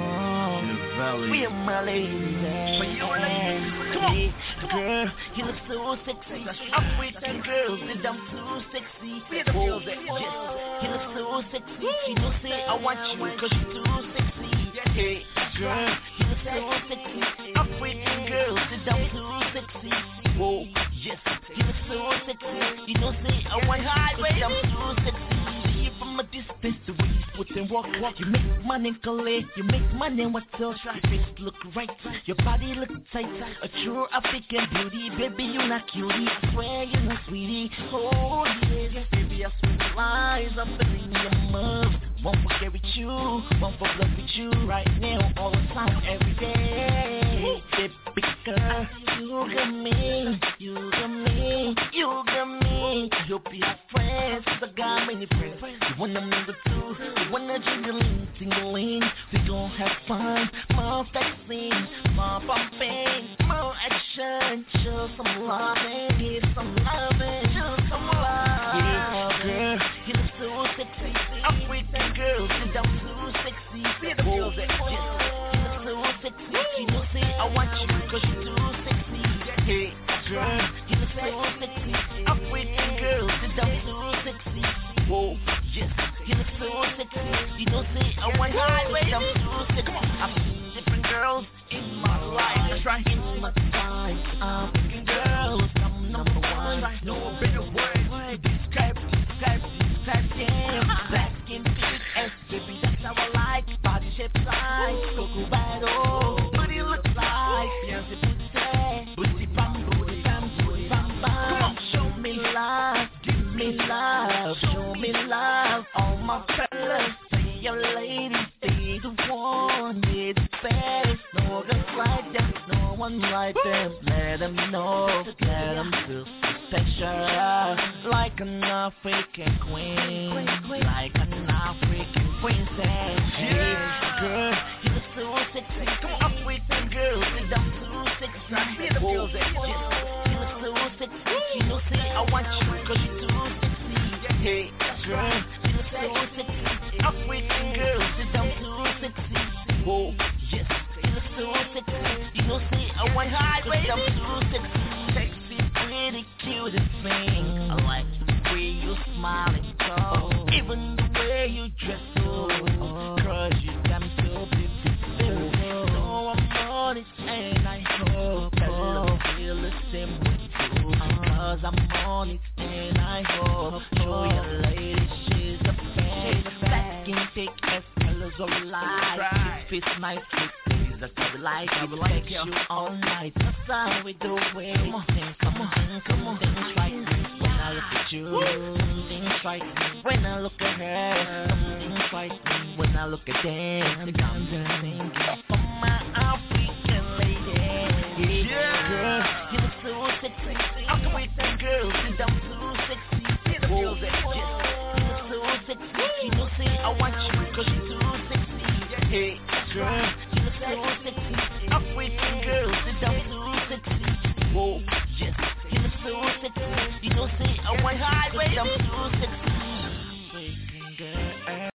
Oh, we are my ladies, for your ladies. Come on, girl, you look so sexy. African girls, they I'm too sexy. We are the girls that yes, you look so sexy. She don't say I want you, cause you too sexy. Hey, girl, you look so sexy. African girls, they I'm too sexy. Whoa, yes, you look so sexy. You don't say I want you, cause I'm too sexy. From a distance, the way you put and walk, walk. You make money collect, you make money what's else. Your face look right, your body look tight. A true African beauty, baby you not cutie. I swear you not sweetie. Oh yeah, baby I swear the lies, I'm feeling your love. One for get with you, one for love with you. Right now, all the time, every day. Baby girl, you got me, you got me, you got me. I hope you have friends, I got many friends. You wanna mingle too, you wanna jiggling, tingling. We gon' have fun, more flexing, more bumping, more action. Show some loving, give some loving, show some love. Yeah, girl, you look so sexy. African girls, and I'm too sexy. See the girls that just, you look so sexy. She don't say I want you, cause you too sexy. Hey, girl, you look so sexy. African girls, and I'm too sexy. Whoa, yes, you look so sexy. You don't say I want you, cause I'm too sexy. I've seen different girls in my life. That's right, in my time. African girls, I'm number one. No better word to describe, describe, describe them. Black skin, big ass, baby, that's how I like. Body shape size, cocoa battle. Booty looks like Beyonce booty, booty bam, booty bam, booty bam bam. Come on, show me love, give me love, show me love. All my fellas, say your ladies, they the one, they the best. No girls like them, no one like them. Let them know, let them feel special, like an African queen, like an African princess. Yeah, girl, you look so sexy. Come on, African girls, and I'm too sexy. See the girls that just, you look so sexy. She don't say I want you, cause you too sexy. Hey, girl, you look so sexy. African girls, and I'm too sexy. Whoa, yes, you look so sexy. You don't say I want you, cause I'm too sexy. Sexy, pretty, cute and thing. I like the way you smile and talk, even the way you dress, so cause you got it's nice. That's how we like it. We like you all night. That's how we do it. Come on, come on, come on. Things strike me when I look at you. Things strike me when I look at her. Things strike me when I look at them. The guns are singing for my African lady. Yeah, girl, you look so sexy. I'll come with that girl. See, I'm so sexy. See the girls that just you look so sexy. She knows say I want you 'cause you're so sexy. Hey, girl. So sexy, African girl, sit down so sexy. Whoa, yes, you look so sexy. You don't say I want high, sit down so sexy. African girl.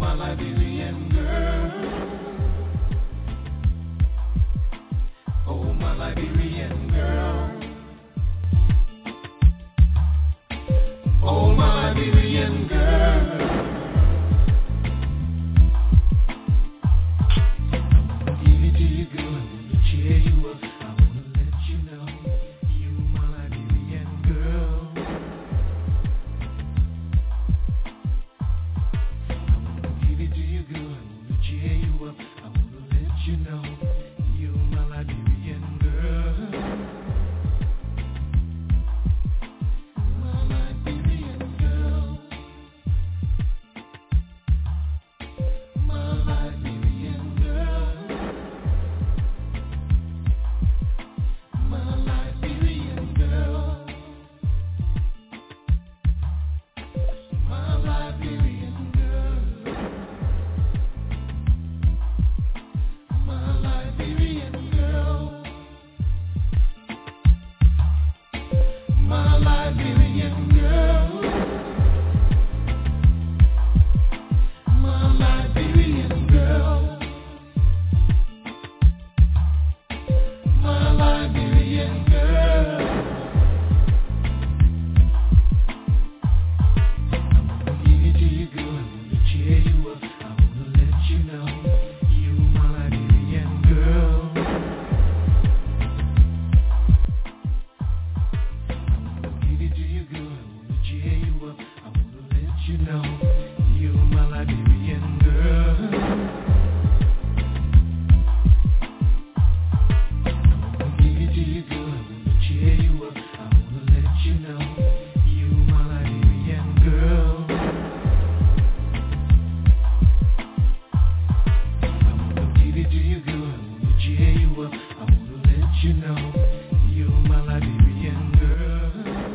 my Liberian girl. Oh, my Liberian girl. Oh, my Liberian girl. Give it to you, girl. I wanna cheer you up. I wanna let you know you my Liberian girl. I wanna give it to you, girl. I wanna cheer you up. I wanna let you know you my Liberian girl. My Liberian girl. My Liberian girl. My Liberian girl. My Liberian girl. My Liberian girl. My Liberian girl. My Liberian girl. My Liberian girl. Give it to you, girl. I wanna cheer you up. I wanna let you know you my Liberian girl. Give it to you, girl. I wanna cheer you up. I wanna let you know you my Liberian girl. Give it to you, girl. I wanna cheer you up. I wanna let you know you my Liberian girl. I wanna give it to you, girl. I wanna cheer you up. I wanna let you know you my Liberian girl.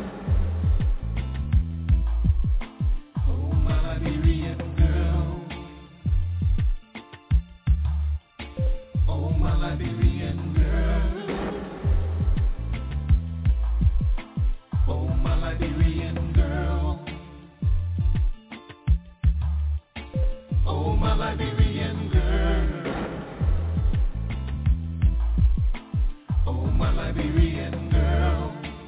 Oh, my Liberian girl. Oh, my Liberian girl. Oh, my Liberian girl. Oh, my Liberian girl. Oh, my Liberian girl.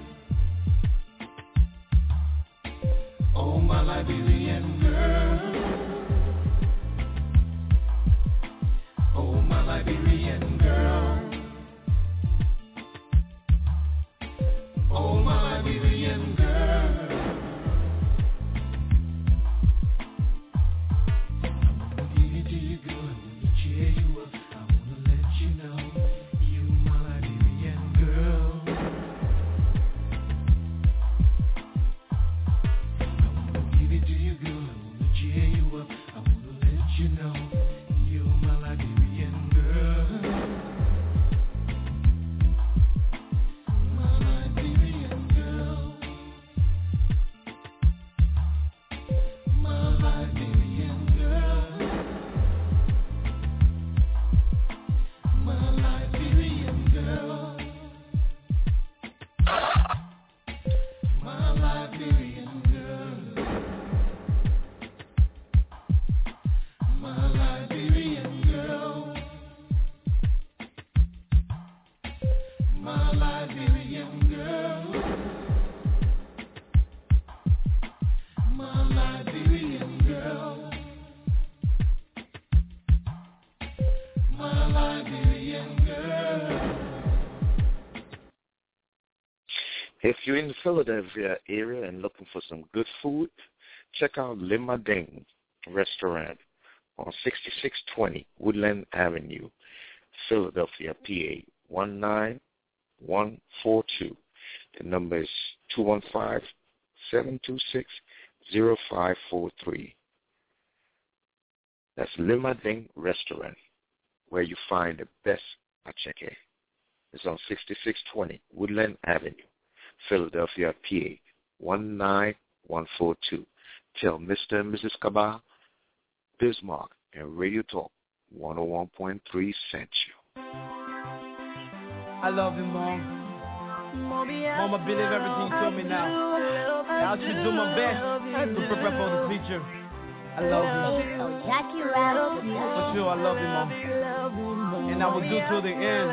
Oh, my Liberian girl. Oh, my Liberian girl. Oh, my Liberian girl. Give it to you, girl. I wanna cheer you up. I wanna let you know you my Liberian girl. I wanna give it to you, girl. I wanna cheer you up. I wanna let you know you my Liberian girl. My Liberian girl. My Liberian girl. My Liberian girl. My Liberian girl. My Liberian girl. My Liberian girl. My Liberian girl. My Liberian girl. If you're in the Philadelphia area and looking for some good food, check out Lima Ding Restaurant on sixty-six twenty Woodland Avenue, Philadelphia, P A one nine one four two. The number is two one five, seven two six, zero five four three. That's Lima Ding Restaurant, where you find the best acheque. It's on sixty-six twenty Woodland Avenue, Philadelphia, P A one nine one four two. Tell Mister and Missus Cabal, Bismarck, and Radio Talk one oh one point three sent you. I love you, Mom. Mama, believe everything you told me now. I'll just do my best to prepare for the future. I love you. Oh, Jackie Rattle. For sure, I love you, Mom. And I will do till the end.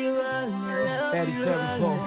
Daddy Terry Paul.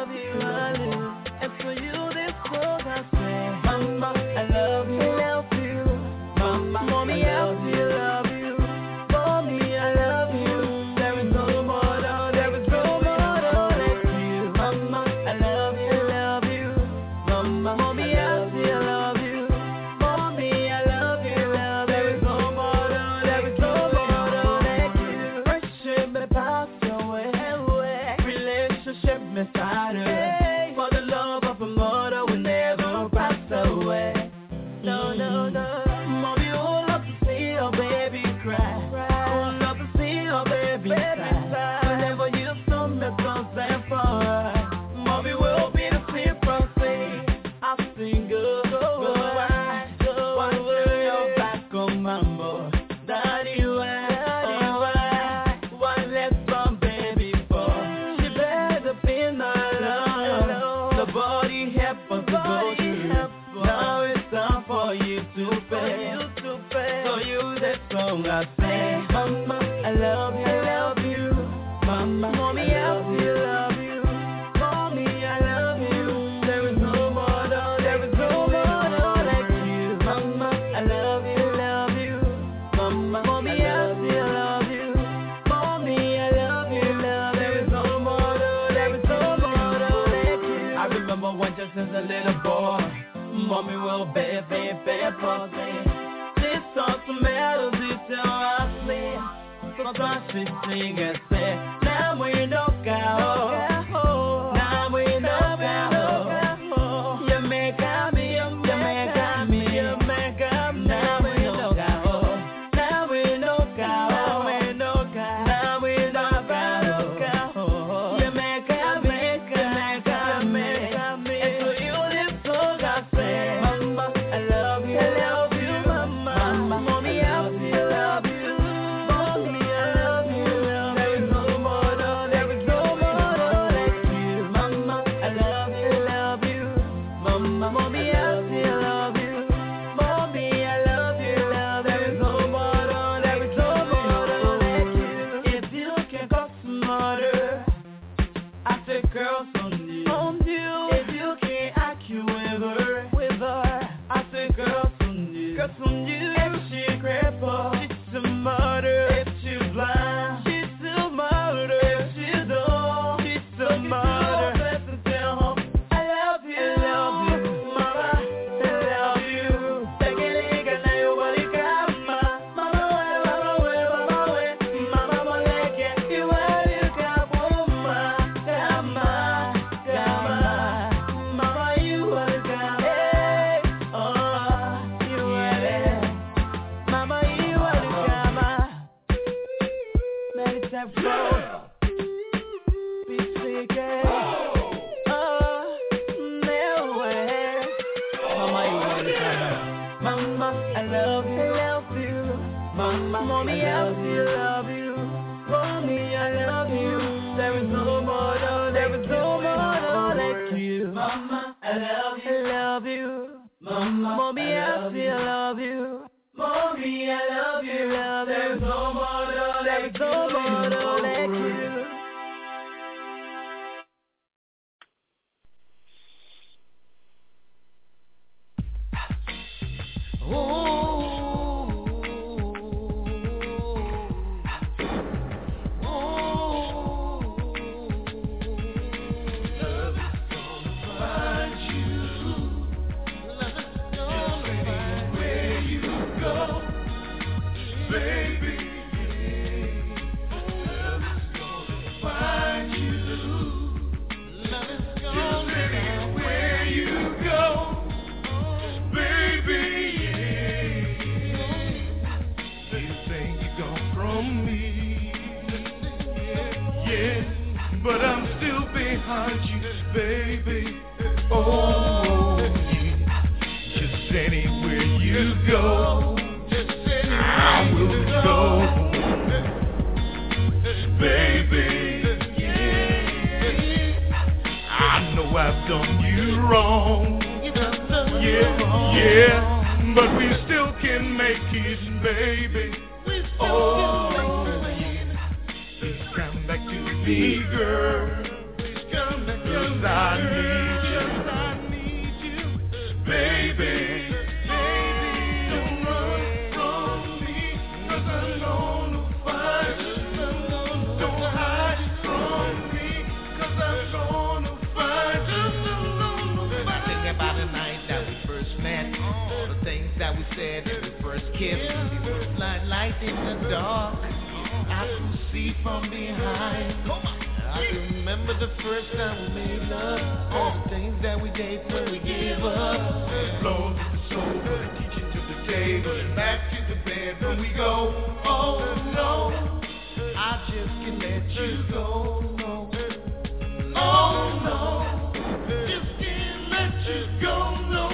And for you, this song I say, Mama, I love you, love you. Mama, Mommy, I love you, love you. Mommy, I love you. There is no more, no, there is no more, no, like you. Mama, I love you, love you. Mama, Mommy, I love you, love you. Mommy, I love you, love you. There is no more, no, there is no more, no, like you. Friendship may pass away, relationship may start away. For the love of a mother will never pass away. No, no, no. Mommy, who love to see your baby cry? Who love to see your baby cry? Whenever you saw me something for her, Mommy will be the sympathy. I sing go, go, why, go, why turn your back on mambo? Daddy, why, oh, why, why let some baby fall? She better be not alone. The body help us to go through. Now it's time for you to pay. So you that song I say, Mama, I love you, I love you. Mama, Mommy, I love you, love you. Mommy, I love you. There is no more, no, there is no more, no, like you. Mama, I love you, love you. Mama, Mommy, I love you, love you. Mommy, I love you, love you. There is no more, no, there is no more, no, like you. I remember when just as a little boy, Mommy will baby, baby, for me. This song's a melody till I sleep. Sometimes she sing and say, now we know go. Now we know go. You make me, you make me, you make me. Now we know go. Now we know go. Now we know go. Now we know go. You make me, you make me. And to you this song I say, Mama, I love you, I love you, Mama. Mommy, I love you, love you. Mommy, I love you, love you. There is no more, no, there is no more, no, like you. Mama, I love you, love you. Mama, Mommy, I love you, love you. Mommy, I love you, love you. There is no more, no, there is no more, no, like you. If you can cause murder, I say girls on you. On you. If you can't argue with her, with her, I say girls on you. Girls on you. If she crippled, she's a murder. If she's blind, she's a murder. If she's old, she's a murder. Listen to her. I love you, love you, mama. I love you. Take it, take it, you want it, come on. Mama, mama, mama, mama, mama, like it. You want it, come on, come on, come on. Mama, you want it, come on. Oh, you want it. Mama, you want it, come on. Many times flow. Be sick, oh, no way. Mama, you want it, come on. Mama, I love you, love you. Mama, Mommy, I love you, love you. Mommy, I love you. There is no more, no, there is no more, no, like you. Mama, I love you, love you. Mama, Mommy, I love you, love you. Mommy, I love you, love you. There is no more, no, there is no more, no, like you. But I'm still behind you, baby. Oh, yeah. Just anywhere you go, I will go, baby. Yeah, I know I've done you wrong. Yeah, yeah. but we still can make it, baby. Oh, please come back to me, girl. Please come back to me, 'cause I need you. I need you, baby. Said when we first kissed, it was like light in the dark. I could see from behind. I remember the first time we made love, all the things that we did when we gave up. Blow to the soul, put a teaching to the table, and back to the bedroom we go. Oh no, I just can't let you go. No, oh no, just can't let you go. No.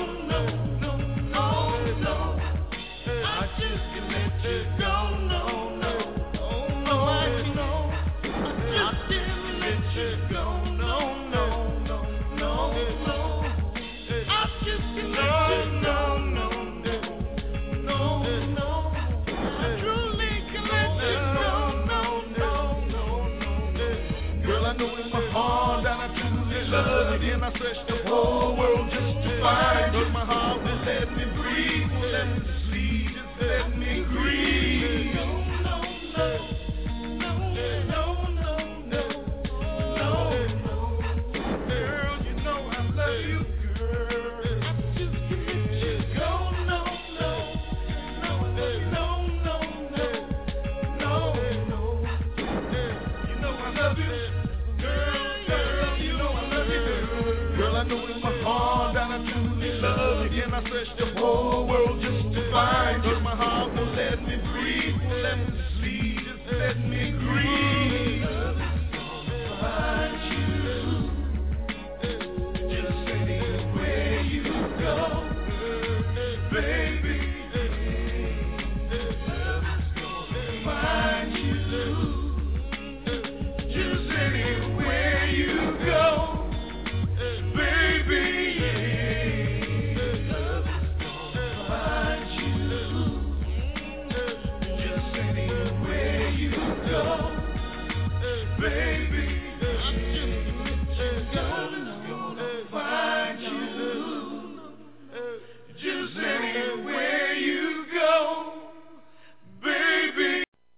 And I searched the whole world just to find you. My heart will let me breathe, will let me sleep, just let me grieve. No, no, no, no, no, no, no, no, no. Girl, you know I love you, girl. I just can't let you go. No, no, no, no, no, no, no, no. You know I love you. Girl, I know in my heart that I truly love you. And I searched the whole world just to find you. My heart won't let me breathe, won't let me sleep, just let me grieve. Find you, just anywhere you go, baby. Find you, just anywhere you go. Baby, yeah, find you, just anywhere you go, baby, I'm just gonna find you, just anywhere you go, baby.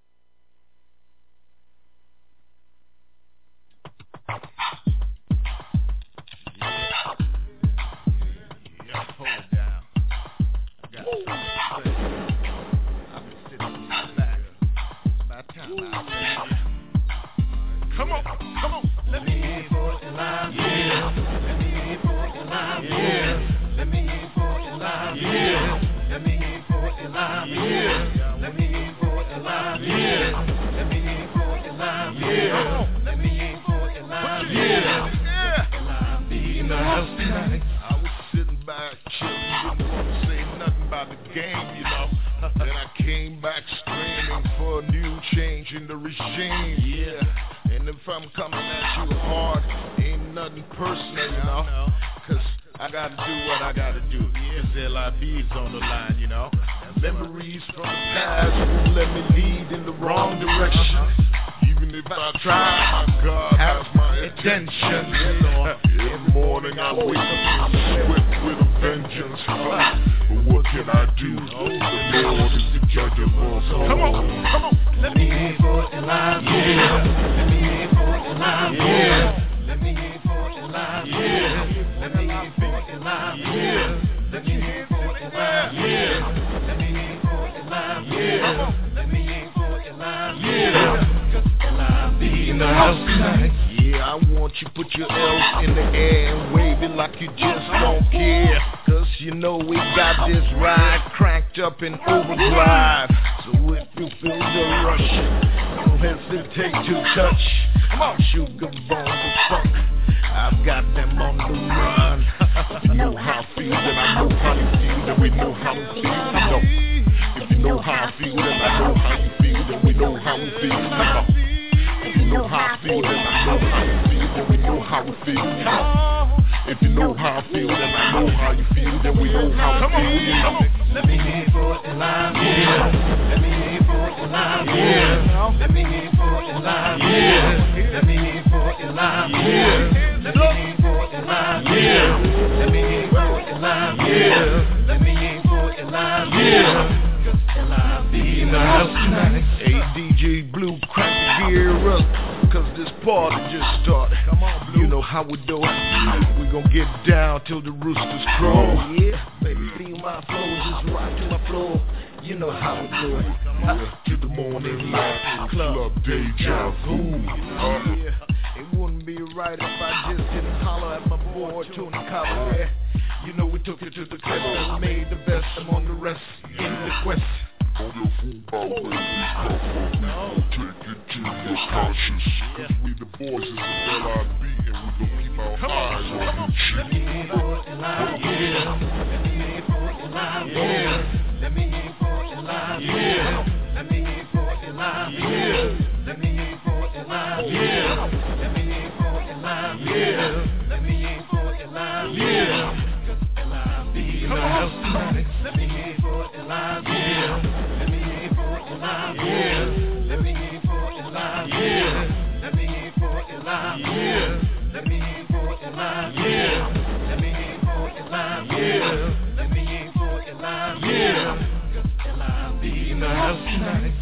Come on, come on, let me in for it live, yeah. Let me in for it live, yeah. Let me in for it live, yeah. Let me in for it live, yeah. Let me in for it live, yeah. Let me in for it live, yeah. Let me in for it live, yeah. I'll be in the house tonight. I was sitting back, chilling, didn't want to say nothing about the game, you know. Then I came back screaming for a new change in the regime, yeah. And if I'm coming at you hard, ain't nothing personal, you know. Cause I gotta do what I gotta do. Cause L I B's on the line, you know. Memories from the past won't let me lead in the wrong direction. Even if I try, my God has my attention. In the morning I wake up swift with a vengeance. But what can I do? The Lord is the judge of all souls. Come on, come on. Let me in for it live, yeah. Let me in for it live, yeah. Let me in for it live, yeah. Let me in for it live, yeah. Let me in for it live, yeah. Let me in for it live, yeah. Let me in for it live, yeah. Cause I'll be in the house tonight. Yeah, I want you put your L's in the air and wave it like you just don't care. Cause you know we got this ride cranked up in overdrive. So if you feel the rush, don't hesitate to touch. I'm sugar bone the funk. I've got them on the run. If you know how I feel, then I know how you feel. Then we know how we feel. No. If you know how I feel, then I know how you feel. Then we know how we feel. No. If you know how I feel, then I know how you feel. Then we know how we feel. No. If you know how I feel, then I know how you feel. Then we know how we feel. Let me hear for it in line. Yeah. Let me hear for it in line. Yeah. Let me hear for it in line. Yeah. Let me hear for it in line. Yeah. Let me hear for it in line. Yeah. Let me hear for it in line. Yeah. Let me hear for it in line. Yeah. Cause L I B in the house tonight. Hey D J Blue, crack the gear up, cause this party just started. Come on, Blue. You know how we do it. We gon' get down till the roosters crow. Yeah, baby, feel my flow, just rock to my flow. You know how we do it. Uh, to the morning light, club deja vu. Uh, yeah, it wouldn't be right if I just didn't holler at my boy Tony Copper. Yeah. You know we took it to the crest and made the best among the rest in the quest. On your phone, no. Take it to your conscious, cause we the boys is the L I B and we gon' keep our eyes on you. Let me hear for it in line, yeah. Let me hear for it in line, yeah. Let me hear for it in line, yeah. Let me hear for it in line, yeah. Let me hear for it in line, yeah. Let me hear for it in line, yeah. Let me hear for it in line, yeah. Cause L I B in the house tonight. Let me hear for it in line, yeah. Let me hear for it in line, yeah. Let me hear for it in line, yeah. Let me hear for it in line, yeah. Let me hear for it in line, yeah. Let me hear for it in line, yeah. Let me hear for it in line, yeah. Cause L I B in the house tonight.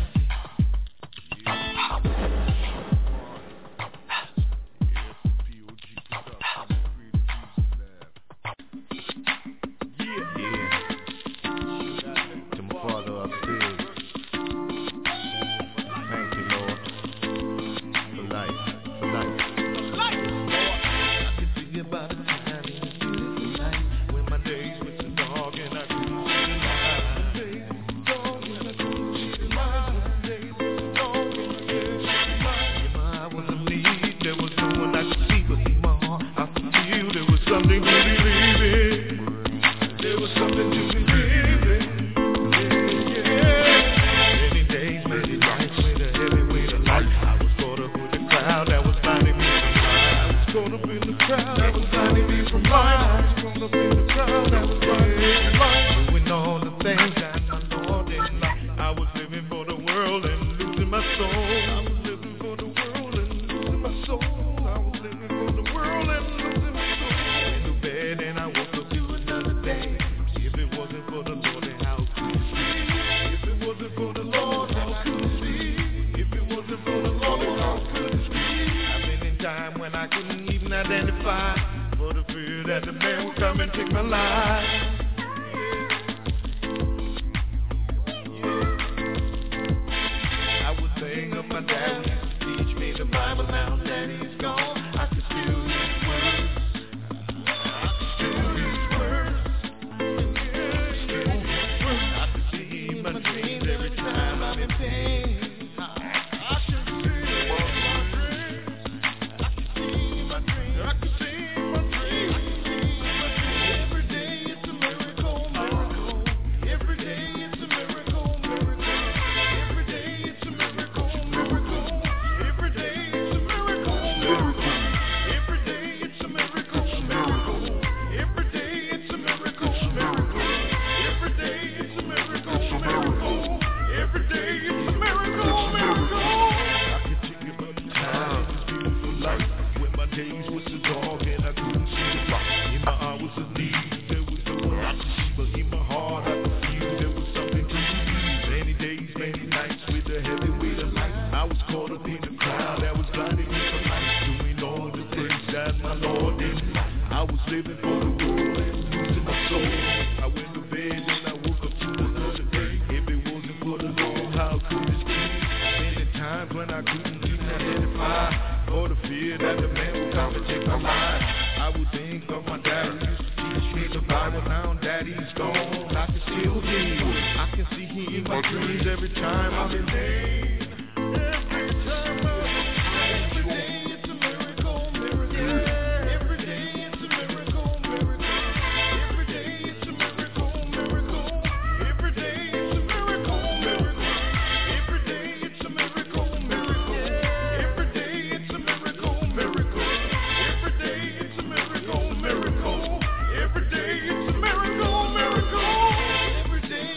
Every day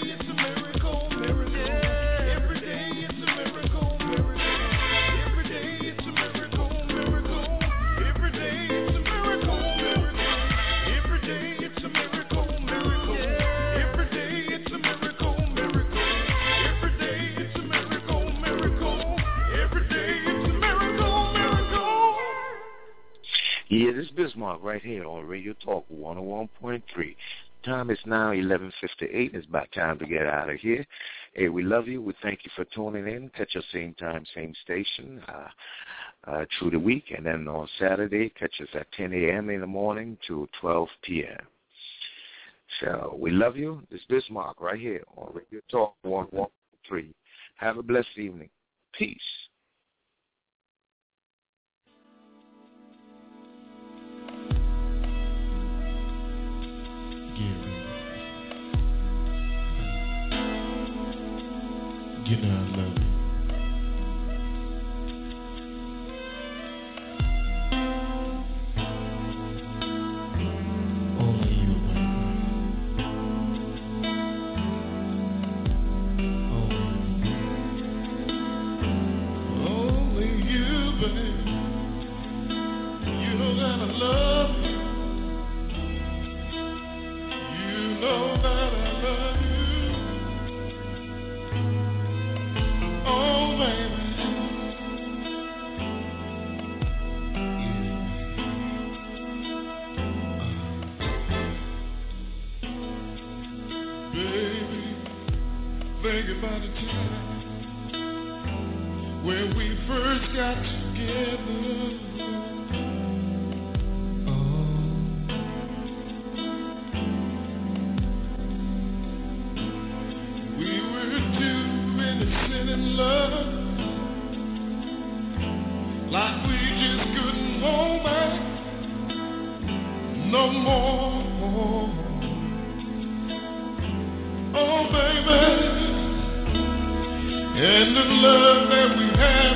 this is Bismarck right here on Radio Talk one oh one point three. Time is now eleven fifty-eight. It's about time to get out of here. Hey, we love you. We thank you for tuning in. Catch us same time, same station uh, uh, through the week. And then on Saturday, catch us at ten a.m. in the morning to twelve p.m. So we love you. This is Bismarck right here on Radio Talk one oh one point three. Have a blessed evening. Peace. You know I love you. Only you, baby. Only you, baby. You know that I love you. You know that I love you. Oh, baby. Baby, think about the time when we first got together. In love, like we just couldn't hold back no more. Oh, baby, and the love that we had.